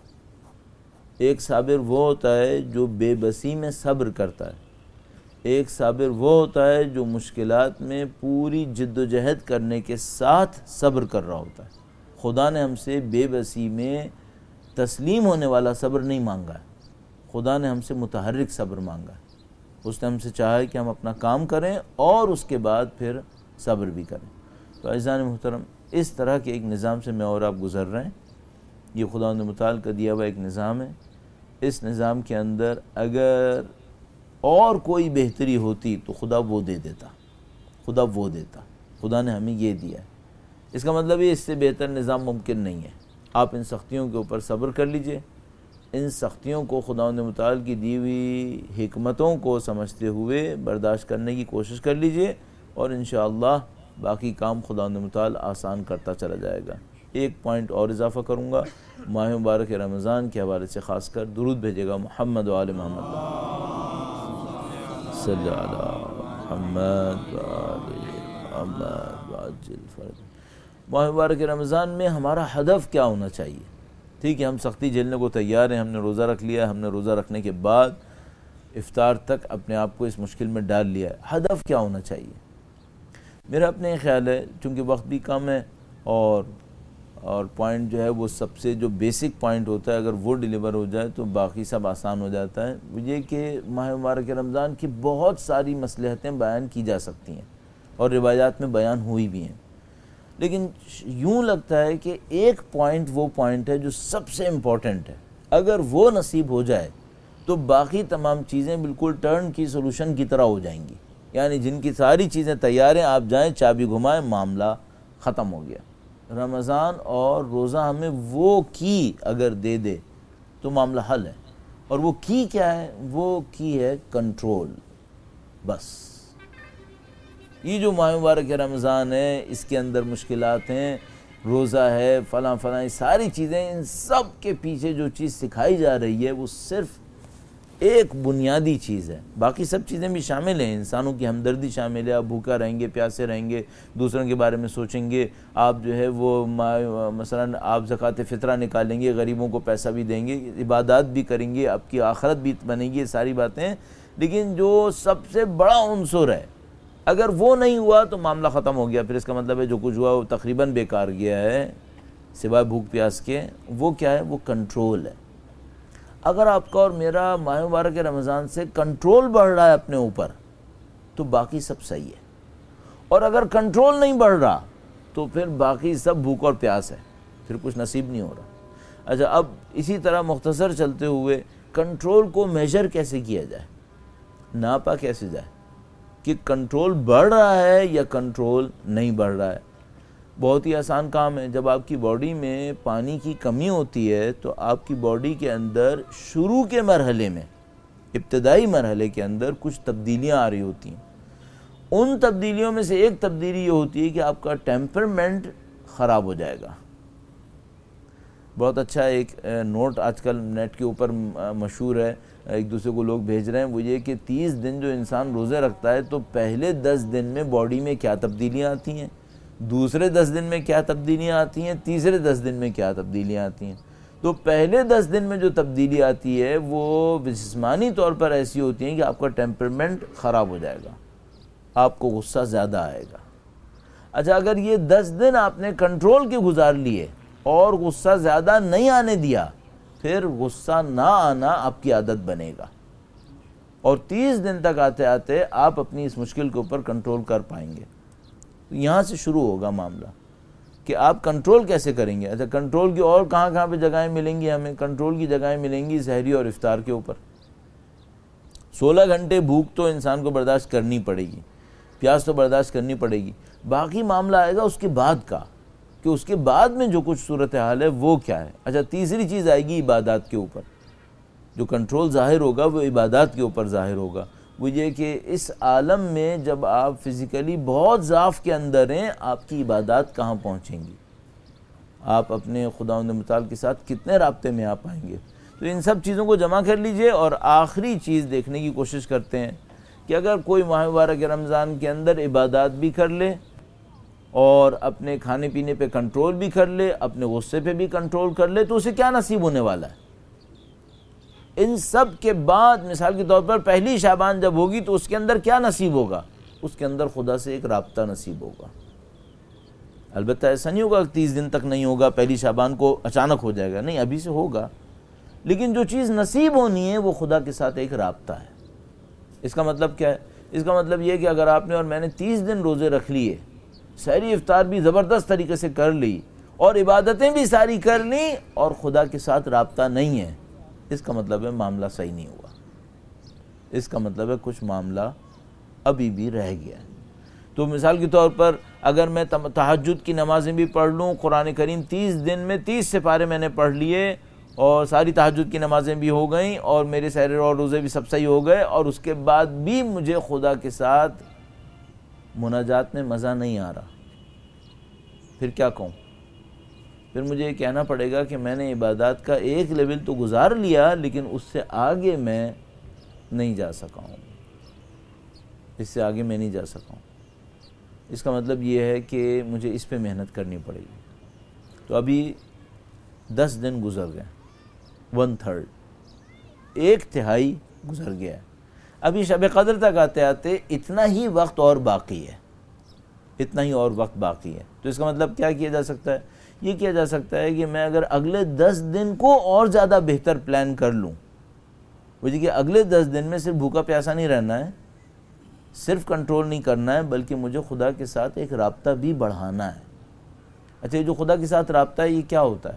ایک صابر وہ ہوتا ہے جو بے بسی میں صبر کرتا ہے، ایک صابر وہ ہوتا ہے جو مشکلات میں پوری جد و جہد کرنے کے ساتھ صبر کر رہا ہوتا ہے۔ خدا نے ہم سے بے بسی میں تسلیم ہونے والا صبر نہیں مانگا ہے، خدا نے ہم سے متحرک صبر مانگا ہے۔ اس نے ہم سے چاہا ہے کہ ہم اپنا کام کریں اور اس کے بعد پھر صبر بھی کریں۔ تو عزیزان محترم، اس طرح کے ایک نظام سے میں اور آپ گزر رہے ہیں۔ یہ خداوند متعال کا دیا ہوا ایک نظام ہے۔ اس نظام کے اندر اگر اور کوئی بہتری ہوتی تو خدا وہ دے دیتا، خدا وہ دیتا۔ خدا نے ہمیں یہ دیا ہے، اس کا مطلب یہ اس سے بہتر نظام ممکن نہیں ہے۔ آپ ان سختیوں کے اوپر صبر کر لیجئے، ان سختیوں کو خداوند متعال کی دی ہوئی حکمتوں کو سمجھتے ہوئے برداشت کرنے کی کوشش کر لیجئے، اور انشاءاللہ باقی کام خداوند متعال آسان کرتا چلا جائے گا۔ ایک پوائنٹ اور اضافہ کروں گا، ماہ مبارک رمضان کے حوالے سے خاص کر درود بھیجے گا محمد و آل محمد، صلی علی محمد و آل محمد وعجل فرج۔ ماہ مبارک رمضان میں ہمارا ہدف کیا ہونا چاہیے؟ ٹھیک ہے، ہم سختی جھیلنے کو تیار ہیں، ہم نے روزہ رکھ لیا، ہم نے روزہ رکھنے کے بعد افطار تک اپنے آپ کو اس مشکل میں ڈال لیا ہے۔ ہدف کیا ہونا چاہیے؟ میرا اپنے خیال ہے، چونکہ وقت بھی کم ہے اور اور پوائنٹ جو ہے وہ سب سے جو بیسک پوائنٹ ہوتا ہے اگر وہ ڈیلیور ہو جائے تو باقی سب آسان ہو جاتا ہے۔ وہ یہ کہ ماہ مبارک رمضان کی بہت ساری مصلحتیں بیان کی جا سکتی ہیں اور روایات میں بیان ہوئی بھی ہیں، لیکن یوں لگتا ہے کہ ایک پوائنٹ وہ پوائنٹ ہے جو سب سے امپورٹنٹ ہے، اگر وہ نصیب ہو جائے تو باقی تمام چیزیں بالکل ٹرن کی سولوشن کی طرح ہو جائیں گی، یعنی جن کی ساری چیزیں تیار ہیں، آپ جائیں چابی گھمائیں، معاملہ ختم ہو گیا۔ رمضان اور روزہ ہمیں وہ کی اگر دے دے تو معاملہ حل ہے، اور وہ کی کیا ہے؟ وہ کی ہے کنٹرول۔ بس یہ جو ماہ مبارک رمضان ہے اس کے اندر مشکلات ہیں، روزہ ہے، فلاں فلاں ساری چیزیں، ان سب کے پیچھے جو چیز سکھائی جا رہی ہے وہ صرف ایک بنیادی چیز ہے، باقی سب چیزیں بھی شامل ہیں، انسانوں کی ہمدردی شامل ہے، آپ بھوکا رہیں گے، پیاسے رہیں گے، دوسروں کے بارے میں سوچیں گے، آپ جو ہے وہ مثلا آپ زکوٰۃ فطرہ نکالیں گے، غریبوں کو پیسہ بھی دیں گے، عبادات بھی کریں گے، آپ کی آخرت بھی بنے گی، یہ ساری باتیں، لیکن جو سب سے بڑا عنصر ہے اگر وہ نہیں ہوا تو معاملہ ختم ہو گیا، پھر اس کا مطلب ہے جو کچھ ہوا وہ تقریباً بیکار گیا ہے سوائے بھوک پیاس کے۔ وہ کیا ہے؟ وہ کنٹرول ہے۔ اگر آپ کا اور میرا ماہ مبارک رمضان سے کنٹرول بڑھ رہا ہے اپنے اوپر تو باقی سب صحیح ہے، اور اگر کنٹرول نہیں بڑھ رہا تو پھر باقی سب بھوک اور پیاس ہے، پھر کچھ نصیب نہیں ہو رہا۔ اچھا، اب اسی طرح مختصر چلتے ہوئے کنٹرول کو میجر کیسے کیا جائے، ناپا کیسے جائے کہ کنٹرول بڑھ رہا ہے یا کنٹرول نہیں بڑھ رہا ہے؟ بہت ہی آسان کام ہے۔ جب آپ کی باڈی میں پانی کی کمی ہوتی ہے تو آپ کی باڈی کے اندر شروع کے مرحلے میں، ابتدائی مرحلے کے اندر کچھ تبدیلیاں آ رہی ہوتی ہیں۔ ان تبدیلیوں میں سے ایک تبدیلی یہ ہوتی ہے کہ آپ کا ٹیمپرمنٹ خراب ہو جائے گا، بہت اچھا ایک نوٹ آج کل نیٹ کے اوپر مشہور ہے، ایک دوسرے کو لوگ بھیج رہے ہیں، وہ یہ کہ تیس دن جو انسان روزے رکھتا ہے تو پہلے دس دن میں باڈی میں کیا تبدیلیاں آتی ہیں، دوسرے دس دن میں کیا تبدیلیاں آتی ہیں، تیسرے دس دن میں کیا تبدیلیاں آتی ہیں۔ تو پہلے دس دن میں جو تبدیلی آتی ہے وہ جسمانی طور پر ایسی ہوتی ہیں کہ آپ کا ٹیمپرمنٹ خراب ہو جائے گا، آپ کو غصہ زیادہ آئے گا۔ اچھا، اگر یہ دس دن آپ نے کنٹرول کے گزار لیے اور غصہ زیادہ نہیں آنے دیا، پھر غصہ نہ آنا آپ کی عادت بنے گا، اور تیس دن تک آتے آتے آپ اپنی اس مشکل کے اوپر کنٹرول کر پائیں گے۔ یہاں سے شروع ہوگا معاملہ کہ آپ کنٹرول کیسے کریں گے۔ اچھا، کنٹرول کی اور کہاں کہاں پہ جگہیں ملیں گی ہمیں؟ کنٹرول کی جگہیں ملیں گی سحری اور افطار کے اوپر۔ سولہ گھنٹے بھوک تو انسان کو برداشت کرنی پڑے گی، پیاس تو برداشت کرنی پڑے گی، باقی معاملہ آئے گا اس کے بعد کا، کہ اس کے بعد میں جو کچھ صورتحال ہے وہ کیا ہے۔ اچھا، تیسری چیز آئے گی عبادات کے اوپر، جو کنٹرول ظاہر ہوگا وہ عبادات کے اوپر ظاہر ہوگا۔ وہ یہ کہ اس عالم میں جب آپ فزیکلی بہت ضعف کے اندر ہیں، آپ کی عبادات کہاں پہنچیں گی، آپ اپنے خداوند متعال کے ساتھ کتنے رابطے میں آ پائیں گے۔ تو ان سب چیزوں کو جمع کر لیجئے، اور آخری چیز دیکھنے کی کوشش کرتے ہیں کہ اگر کوئی ماہ مبارک رمضان کے اندر عبادات بھی کر لے اور اپنے کھانے پینے پہ کنٹرول بھی کر لے، اپنے غصے پہ بھی کنٹرول کر لے، تو اسے کیا نصیب ہونے والا ہے؟ ان سب کے بعد مثال کے طور پر پہلی شعبان جب ہوگی تو اس کے اندر کیا نصیب ہوگا؟ اس کے اندر خدا سے ایک رابطہ نصیب ہوگا۔ البتہ ایسا نہیں ہوگا کہ تیس دن تک نہیں ہوگا، پہلی شعبان کو اچانک ہو جائے گا، نہیں، ابھی سے ہوگا، لیکن جو چیز نصیب ہونی ہے وہ خدا کے ساتھ ایک رابطہ ہے۔ اس کا مطلب کیا ہے؟ اس کا مطلب یہ کہ اگر آپ نے اور میں نے تیس دن روزے رکھ لیے، سحری افطار بھی زبردست طریقے سے کر لی اور عبادتیں بھی ساری کر لیں، اور خدا کے ساتھ رابطہ نہیں ہے، اس کا مطلب ہے معاملہ صحیح نہیں ہوا، اس کا مطلب ہے کچھ معاملہ ابھی بھی رہ گیا ہے۔ تو مثال کے طور پر اگر میں تہجد کی نمازیں بھی پڑھ لوں، قرآن کریم تیس دن میں تیس سپارے میں نے پڑھ لیے اور ساری تہجد کی نمازیں بھی ہو گئیں اور میرے سحر اور روزے بھی سب صحیح ہو گئے، اور اس کے بعد بھی مجھے خدا کے ساتھ مناجات میں مزہ نہیں آ رہا، پھر کیا کہوں؟ پھر مجھے یہ کہنا پڑے گا کہ میں نے عبادات کا ایک لیول تو گزار لیا، لیکن اس سے آگے میں نہیں جا سکا ہوں، اس سے آگے میں نہیں جا سکا ہوں۔ اس کا مطلب یہ ہے کہ مجھے اس پہ محنت کرنی پڑے گی۔ تو ابھی دس دن گزر گئے، ون تھرڈ، ایک تہائی گزر گیا ہے، ابھی شب قدر تک آتے آتے اتنا ہی وقت اور باقی ہے، اتنا ہی اور وقت باقی ہے۔ تو اس کا مطلب کیا کیا جا سکتا ہے؟ یہ کیا جا سکتا ہے کہ میں اگر اگلے دس دن کو اور زیادہ بہتر پلان کر لوں، وہ کہ اگلے دس دن میں صرف بھوکا پیاسا نہیں رہنا ہے، صرف کنٹرول نہیں کرنا ہے، بلکہ مجھے خدا کے ساتھ ایک رابطہ بھی بڑھانا ہے۔ اچھا، یہ جو خدا کے ساتھ رابطہ ہے یہ کیا ہوتا ہے؟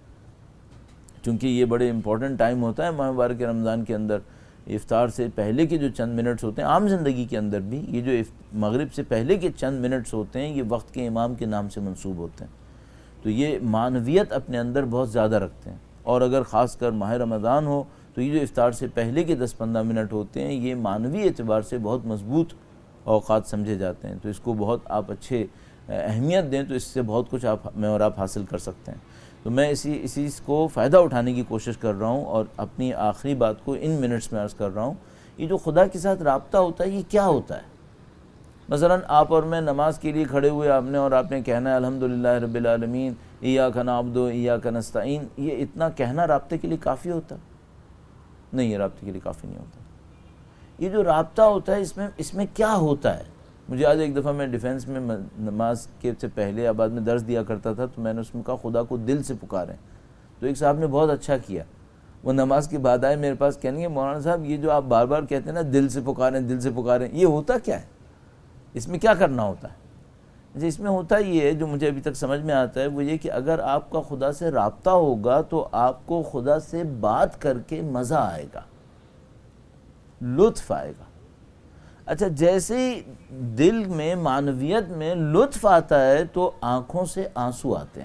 چونکہ یہ بڑے امپورٹنٹ ٹائم ہوتا ہے ماہ مبارک رمضان کے اندر، افطار سے پہلے کے جو چند منٹس ہوتے ہیں، عام زندگی کے اندر بھی یہ جو مغرب سے پہلے کے چند منٹس ہوتے ہیں، یہ وقت کے امام کے نام سے منسوب ہوتے ہیں، تو یہ معنویت اپنے اندر بہت زیادہ رکھتے ہیں۔ اور اگر خاص کر ماہ رمضان ہو تو یہ جو افطار سے پہلے کے دس پندرہ منٹ ہوتے ہیں، یہ معنوی اعتبار سے بہت مضبوط اوقات سمجھے جاتے ہیں، تو اس کو بہت آپ اچھے اہمیت دیں تو اس سے بہت کچھ آپ میں اور آپ حاصل کر سکتے ہیں۔ تو میں اسی اسی کو فائدہ اٹھانے کی کوشش کر رہا ہوں، اور اپنی آخری بات کو ان منٹس میں عرض کر رہا ہوں۔ یہ جو خدا کے ساتھ رابطہ ہوتا ہے یہ کیا ہوتا ہے؟ مثلا آپ اور میں نماز کے لیے کھڑے ہوئے، آپ نے اور آپ نے کہنا ہے الحمدللہ رب العالمین ایاک نعبد و ایاک نستعین، یہ اتنا کہنا رابطے کے لیے کافی ہوتا؟ نہیں، یہ رابطے کے لیے کافی نہیں ہوتا۔ یہ جو رابطہ ہوتا ہے اس میں اس میں کیا ہوتا ہے؟ مجھے آج ایک دفعہ میں ڈیفینس میں نماز کے سے پہلے یا بعد میں درس دیا کرتا تھا، تو میں نے اس میں کہا خدا کو دل سے پکاریں، تو ایک صاحب نے بہت اچھا کیا، وہ نماز کے بعد آئے میرے پاس، کہنے گے مولانا صاحب یہ جو آپ بار بار کہتے ہیں نا دل سے پکاریں دل سے پکاریں، یہ ہوتا کیا ہے؟ اس میں کیا کرنا ہوتا ہے؟ جی، اس میں ہوتا یہ ہے جو مجھے ابھی تک سمجھ میں آتا ہے، وہ یہ کہ اگر آپ کا خدا سے رابطہ ہوگا تو آپ کو خدا سے بات کر کے مزہ آئے گا، لطف آئے گا۔ اچھا، جیسے ہی دل میں معنویت میں لطف آتا ہے تو آنکھوں سے آنسو آتے ہیں۔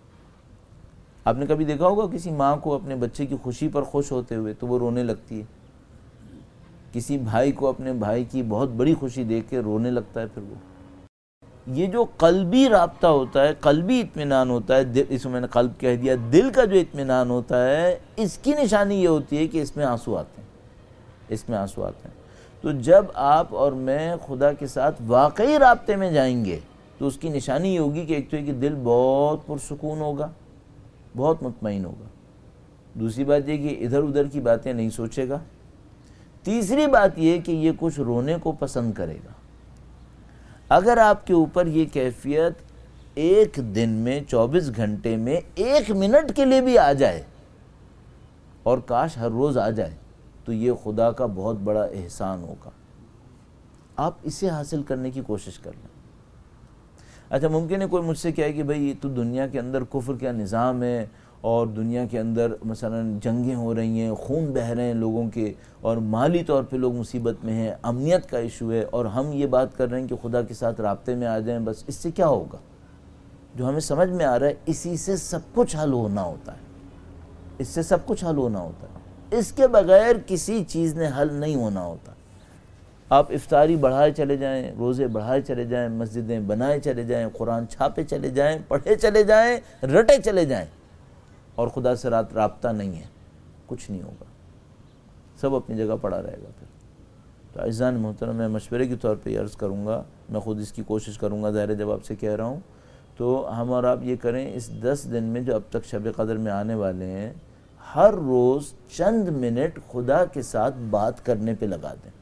آپ نے کبھی دیکھا ہوگا کسی ماں کو اپنے بچے کی خوشی پر خوش ہوتے ہوئے تو وہ رونے لگتی ہے، کسی بھائی کو اپنے بھائی کی بہت بڑی خوشی دیکھ کے رونے لگتا ہے، پھر وہ یہ جو قلبی رابطہ ہوتا ہے، قلبی اطمینان ہوتا ہے، دل، اس میں نے قلب کہہ دیا، دل کا جو اطمینان ہوتا ہے، اس کی نشانی یہ ہوتی ہے کہ اس میں آنسو آتے ہیں، اس میں آنسو آتے ہیں۔ تو جب آپ اور میں خدا کے ساتھ واقعی رابطے میں جائیں گے تو اس کی نشانی یہ ہوگی کہ ایک تو یہ کہ دل بہت پرسکون ہوگا، بہت مطمئن ہوگا، دوسری بات یہ کہ ادھر ادھر کی باتیں نہیں سوچے گا، تیسری بات یہ کہ یہ کچھ رونے کو پسند کرے گا۔ اگر آپ کے اوپر یہ کیفیت ایک دن میں، چوبیس گھنٹے میں ایک منٹ کے لیے بھی آ جائے، اور کاش ہر روز آ جائے، تو یہ خدا کا بہت بڑا احسان ہوگا۔ آپ اسے حاصل کرنے کی کوشش کر لیں۔ اچھا، ممکن ہے کوئی مجھ سے کہے کہ بھئی تو دنیا کے اندر کفر کا نظام ہے، اور دنیا کے اندر مثلا جنگیں ہو رہی ہیں، خون بہہ رہے ہیں لوگوں کے، اور مالی طور پہ لوگ مصیبت میں ہیں، امنیت کا ایشو ہے، اور ہم یہ بات کر رہے ہیں کہ خدا کے ساتھ رابطے میں آ جائیں، بس اس سے کیا ہوگا؟ جو ہمیں سمجھ میں آ رہا ہے، اسی سے سب کچھ حل ہونا ہوتا ہے، اس سے سب کچھ حل ہونا ہوتا ہے، اس کے بغیر کسی چیز نے حل نہیں ہونا ہوتا۔ آپ افطاری بڑھائے چلے جائیں، روزے بڑھائے چلے جائیں، مسجدیں بنائے چلے جائیں، قرآن چھاپے چلے جائیں، پڑھے چلے جائیں، رٹے چلے جائیں، اور خدا سے رات رابطہ نہیں ہے، کچھ نہیں ہوگا، سب اپنی جگہ پڑا رہے گا۔ پھر تو اعزان محترم، میں مشورے کے طور پہ یہ عرض کروں گا، میں خود اس کی کوشش کروں گا، ظاہر جب آپ سے کہہ رہا ہوں، تو ہم اور آپ یہ کریں، اس دس دن میں جو اب تک شب قدر میں آنے والے ہیں، ہر روز چند منٹ خدا کے ساتھ بات کرنے پہ لگا دیں،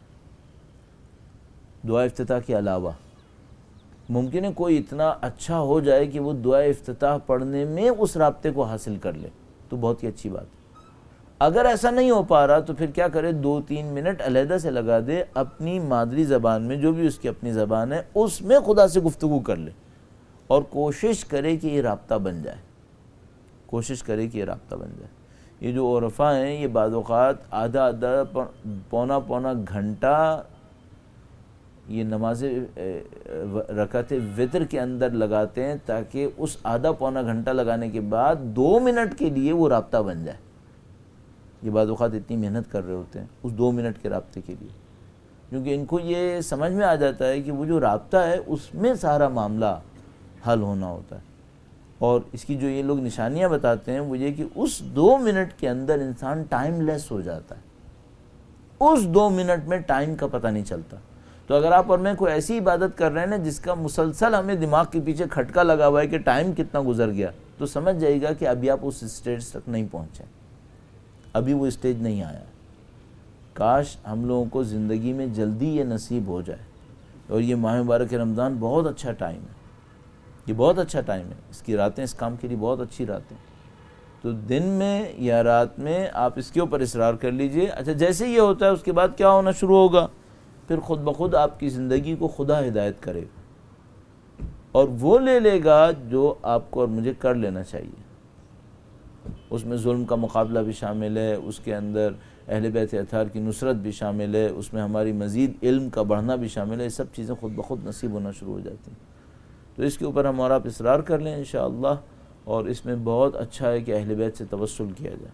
دعا افتتاح کے علاوہ۔ ممکن ہے کوئی اتنا اچھا ہو جائے کہ وہ دعا افتتاح پڑھنے میں اس رابطے کو حاصل کر لے، تو بہت ہی اچھی بات ہے۔ اگر ایسا نہیں ہو پا رہا تو پھر کیا کرے، دو تین منٹ علیحدہ سے لگا دے، اپنی مادری زبان میں، جو بھی اس کی اپنی زبان ہے، اس میں خدا سے گفتگو کر لے، اور کوشش کرے کہ یہ رابطہ بن جائے، کوشش کرے کہ یہ رابطہ بن جائے۔ یہ جو عرفاء ہیں، یہ بعض اوقات آدھا آدھا پونا پونا گھنٹہ یہ نماز رکعت وتر کے اندر لگاتے ہیں، تاکہ اس آدھا پونا گھنٹہ لگانے کے بعد دو منٹ کے لیے وہ رابطہ بن جائے۔ یہ بعض اوقات اتنی محنت کر رہے ہوتے ہیں اس دو منٹ کے رابطے کے لیے، کیونکہ ان کو یہ سمجھ میں آ جاتا ہے کہ وہ جو رابطہ ہے اس میں سارا معاملہ حل ہونا ہوتا ہے۔ اور اس کی جو یہ لوگ نشانیاں بتاتے ہیں وہ یہ کہ اس دو منٹ کے اندر انسان ٹائم لیس ہو جاتا ہے، اس دو منٹ میں ٹائم کا پتہ نہیں چلتا۔ تو اگر آپ اور میں کوئی ایسی عبادت کر رہے ہیں نا جس کا مسلسل ہمیں دماغ کے پیچھے کھٹکا لگا ہوا ہے کہ ٹائم کتنا گزر گیا، تو سمجھ جائے گا کہ ابھی آپ اس اسٹیج تک نہیں پہنچے، ابھی وہ اسٹیج نہیں آیا۔ کاش ہم لوگوں کو زندگی میں جلدی یہ نصیب ہو جائے۔ اور یہ ماہ مبارک رمضان بہت اچھا ٹائم ہے، یہ بہت اچھا ٹائم ہے، اس کی راتیں اس کام کے لیے بہت اچھی راتیں، تو دن میں یا رات میں آپ اس کے اوپر اصرار کر لیجئے۔ اچھا، جیسے یہ ہوتا ہے اس کے بعد کیا ہونا شروع ہوگا، پھر خود بخود آپ کی زندگی کو خدا ہدایت کرے گا، اور وہ لے لے گا جو آپ کو اور مجھے کر لینا چاہیے۔ اس میں ظلم کا مقابلہ بھی شامل ہے، اس کے اندر اہل بیت اطہار کی نصرت بھی شامل ہے، اس میں ہماری مزید علم کا بڑھنا بھی شامل ہے، یہ سب چیزیں خود بخود نصیب ہونا شروع ہو جاتی ہیں۔ تو اس کے اوپر ہم اور آپ اصرار کر لیں انشاءاللہ، اور اس میں بہت اچھا ہے کہ اہل بیت سے توسل کیا جائے۔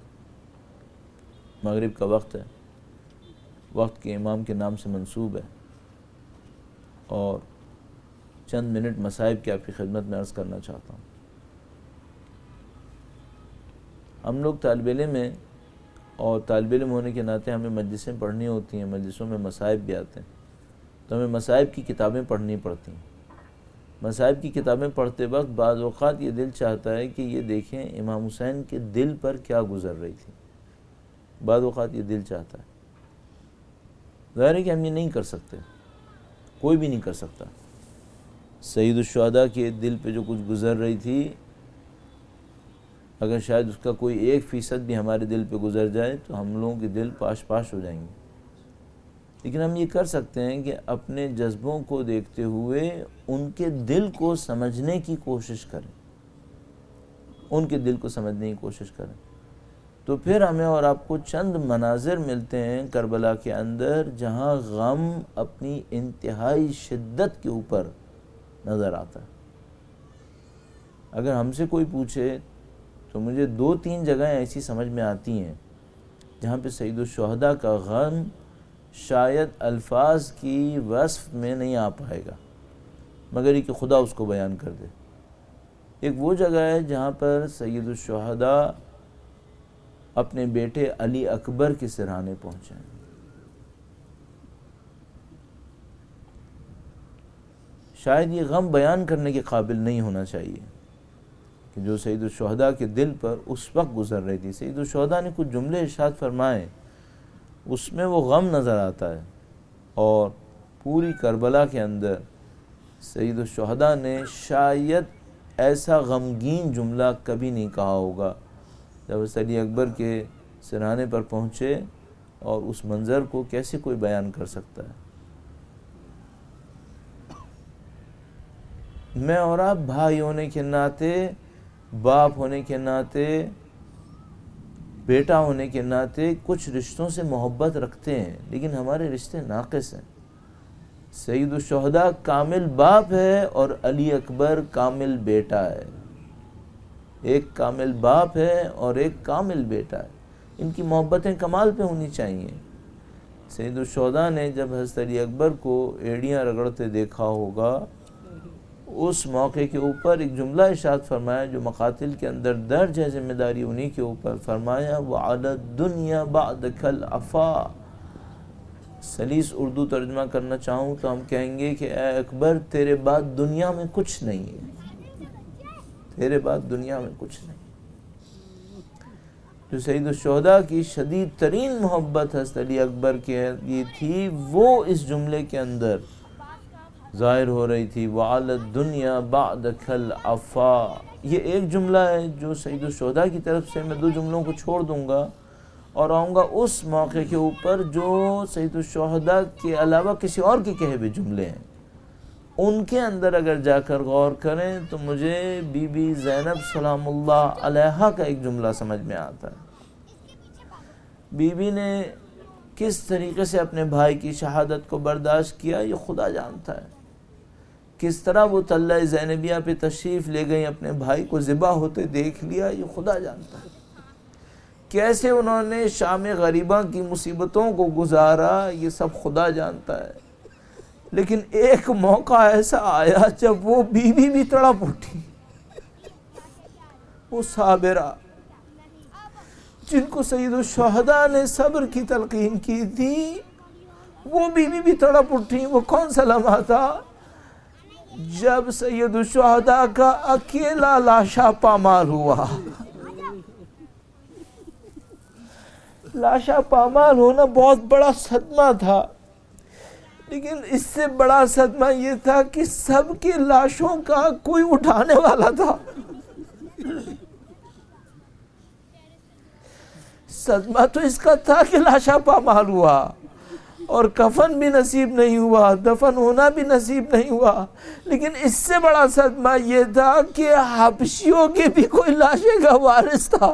مغرب کا وقت ہے، وقت کے امام کے نام سے منسوب ہے، اور چند منٹ مصائب کی آپ کی خدمت میں عرض کرنا چاہتا ہوں۔ ہم لوگ طالب علم ہیں، اور طالب علم ہونے کے ناطے ہمیں مجلسیں پڑھنی ہوتی ہیں، مجلسوں میں مصائب بھی آتے ہیں، تو ہمیں مصائب کی کتابیں پڑھنی پڑتی ہیں۔ مصائب کی کتابیں پڑھتے وقت بعض اوقات یہ دل چاہتا ہے کہ یہ دیکھیں امام حسین کے دل پر کیا گزر رہی تھی، بعض اوقات یہ دل چاہتا ہے۔ ظاہر ہے کہ ہم یہ نہیں کر سکتے، کوئی بھی نہیں کر سکتا۔ سید الشہداء کے دل پہ جو کچھ گزر رہی تھی، اگر شاید اس کا کوئی ایک فیصد بھی ہمارے دل پہ گزر جائے تو ہم لوگوں کے دل پاش پاش ہو جائیں گے۔ لیکن ہم یہ کر سکتے ہیں کہ اپنے جذبوں کو دیکھتے ہوئے ان کے دل کو سمجھنے کی کوشش کریں، ان کے دل کو سمجھنے کی کوشش کریں، تو پھر ہمیں اور آپ کو چند مناظر ملتے ہیں کربلا کے اندر جہاں غم اپنی انتہائی شدت کے اوپر نظر آتا ہے۔ اگر ہم سے کوئی پوچھے تو مجھے دو تین جگہیں ایسی سمجھ میں آتی ہیں جہاں پہ سید الشہداء کا غم شاید الفاظ کی وصف میں نہیں آ پائے گا، مگر یہ کہ خدا اس کو بیان کر دے۔ ایک وہ جگہ ہے جہاں پر سید الشہداء اپنے بیٹے علی اکبر کے سرانے پہنچے ہیں۔ شاید یہ غم بیان کرنے کے قابل نہیں ہونا چاہیے کہ جو سید الشہداء کے دل پر اس وقت گزر رہی تھی۔ سید الشہداء نے کچھ جملے ارشاد فرمائے، اس میں وہ غم نظر آتا ہے، اور پوری کربلا کے اندر سید الشہداء نے شاید ایسا غمگین جملہ کبھی نہیں کہا ہوگا جب علی اکبر کے سرانے پر پہنچے، اور اس منظر کو کیسے کوئی بیان کر سکتا ہے۔ میں اور آپ بھائی ہونے کے ناطے، باپ ہونے کے ناطے، بیٹا ہونے کے ناطے کچھ رشتوں سے محبت رکھتے ہیں، لیکن ہمارے رشتے ناقص ہیں۔ سید الشہداء کامل باپ ہے اور علی اکبر کامل بیٹا ہے۔ ایک کامل باپ ہے اور ایک کامل بیٹا ہے، ان کی محبتیں کمال پہ ہونی چاہیے۔ سید الشہداء نے جب حضرت علی اکبر کو ایڑیاں رگڑتے دیکھا ہوگا، اس موقع کے اوپر ایک جملہ ارشاد فرمایا جو مقاتل کے اندر درج ہے، ذمہ داری انہی کے اوپر، فرمایا وَعَلَى الدُّنْيَا بَعْدَكَ الْعَفَا۔ سلیس اردو ترجمہ کرنا چاہوں تو ہم کہیں گے کہ اے اکبر تیرے بعد دنیا میں کچھ نہیں ہے، تیرے بعد دنیا میں کچھ نہیں۔ جو سید الشہداء کی شدید ترین محبت حضرت علی اکبر کے یہ تھی، وہ اس جملے کے اندر ظاہر ہو رہی تھی، وَعَلَى الدُّنْيَا بَعْدَكَ الْعَفَا۔ یہ ایک جملہ ہے جو سید الشہداء کی طرف سے، میں دو جملوں کو چھوڑ دوں گا اور آؤں گا اس موقع کے اوپر جو سید الشہداء کے علاوہ کسی اور کے کہے ہوئے جملے ہیں۔ ان کے اندر اگر جا کر غور کریں تو مجھے بی بی زینب سلام اللہ علیہا کا ایک جملہ سمجھ میں آتا ہے۔ بی بی نے کس طریقے سے اپنے بھائی کی شہادت کو برداشت کیا یہ خدا جانتا ہے۔ کس طرح وہ تلہ زینبیہ پہ تشریف لے گئی، اپنے بھائی کو ذبح ہوتے دیکھ لیا، یہ خدا جانتا ہے۔ کیسے انہوں نے شام غریبہ کی مصیبتوں کو گزارا، یہ سب خدا جانتا ہے۔ لیکن ایک موقع ایسا آیا جب وہ بیوی بھی تڑپ اٹھی، وہ صابرہ جن کو سید الشہداء نے صبر کی تلقین کی تھی، وہ بیوی بھی تڑپ اٹھی۔ وہ کون سا لمحہ تھا؟ جب سید الشہداء کا اکیلا لاشا پامال ہوا۔ لاشا پامال ہونا بہت بڑا صدمہ تھا، لیکن اس سے بڑا صدمہ یہ تھا کہ سب کی لاشوں کا کوئی اٹھانے والا تھا۔ صدمہ تو اس کا تھا کہ لاشا پامال ہوا اور کفن بھی نصیب نہیں ہوا، دفن ہونا بھی نصیب نہیں ہوا، لیکن اس سے بڑا صدمہ یہ تھا کہ حبشیوں کے بھی کوئی لاشے کا وارث تھا،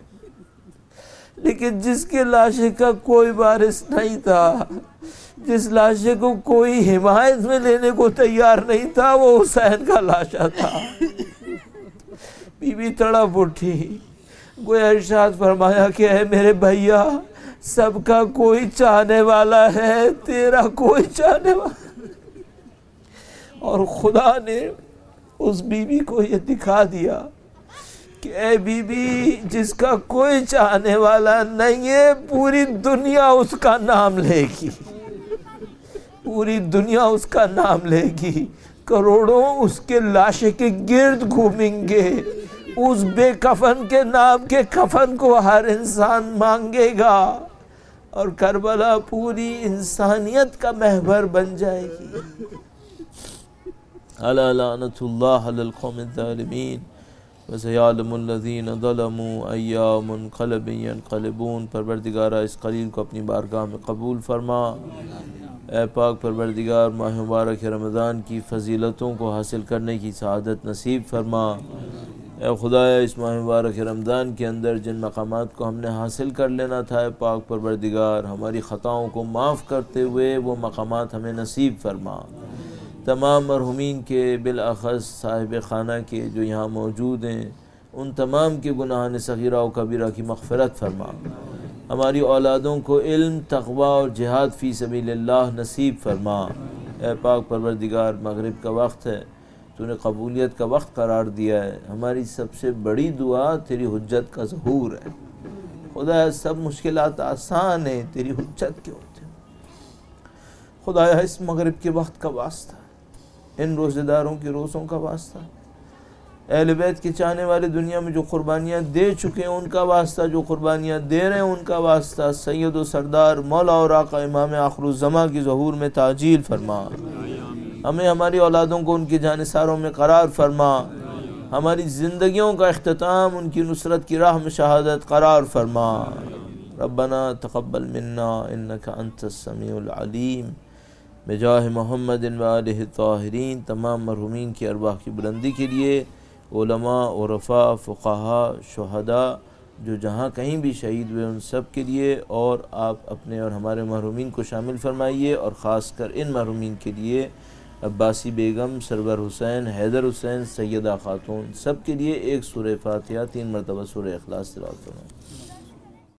لیکن جس کے لاشے کا کوئی وارث نہیں تھا، جس لاشے کو کوئی حمایت میں لینے کو تیار نہیں تھا، وہ حسین کا لاشا تھا۔ بی بی تڑپ اٹھی، گویا ارشاد فرمایا کہ اے میرے بھیا، سب کا کوئی چاہنے والا ہے، تیرا کوئی چاہنے والا۔ اور خدا نے اس بی بی کو یہ دکھا دیا کہ اے بی بی، جس کا کوئی چاہنے والا نہیں ہے، پوری دنیا اس کا نام لے گی، پوری دنیا اس کا نام لے گی، کروڑوں اس کے لاشے کے گرد گھومیں گے، اس بے کفن کے نام کے کفن کو ہر انسان مانگے گا، اور کربلا پوری انسانیت کا محور بن جائے گی۔ الا لعنت اللہ علی القوم الظالمین وسیعلم الذین ظلموا ای منقلب ینقلبون۔ پروردگارہ اس قلیل کو اپنی بارگاہ میں قبول فرما۔ اے پاک پروردگار، ماہ مبارک رمضان کی فضیلتوں کو حاصل کرنے کی سعادت نصیب فرما۔ اے خدایا، اس ماہ مبارک رمضان کے اندر جن مقامات کو ہم نے حاصل کر لینا تھا، اے پاک پروردگار، ہماری خطاؤں کو معاف کرتے ہوئے وہ مقامات ہمیں نصیب فرما۔ تمام مرحومین کے، بالاخص صاحب خانہ کے جو یہاں موجود ہیں، ان تمام کے گناہان صغیرہ و کبیرہ کی مغفرت فرما۔ ہماری اولادوں کو علم، تقوی اور جہاد فی سبیل اللہ نصیب فرما۔ اے پاک پروردگار مغرب کا وقت ہے، تو نے قبولیت کا وقت قرار دیا ہے، ہماری سب سے بڑی دعا تیری حجت کا ظہور ہے۔ خدا سب مشکلات آسان ہیں، تیری حجت کے ہوتے ہیں۔ خدایا اس مغرب کے وقت کا واسطہ، ان روزے داروں کے روزوں کا واسطہ، اہل بیت کے چاہنے والے دنیا میں جو قربانیاں دے چکے ہیں ان کا واسطہ، جو قربانیاں دے رہے ہیں ان کا واسطہ، سید و سردار مولا اور آقا امام آخر الزماں کی ظہور میں تعجیل فرما، ہمیں ہماری اولادوں کو ان کے جانثاروں میں قرار فرما، ہماری زندگیوں کا اختتام ان کی نصرت کی راہ میں شہادت قرار فرما۔ ربنا تقبل منا انک انت السمیع العلیم، بجاہ محمد و آلہ الطاہرین۔ تمام مرحومین کی ارواح کی بلندی کے لیے، علماء، عرفاء، فقہاء، شہداء جو جہاں کہیں بھی شہید ہوئے ان سب کے لیے، اور آپ اپنے اور ہمارے محرومین کو شامل فرمائیے، اور خاص کر ان محرومین کے لیے عباسی بیگم، سرور حسین، حیدر حسین، سیدہ خاتون، سب کے لیے ایک سورہ فاتحہ تین مرتبہ سورہ اخلاص تلاوت فرمائیں۔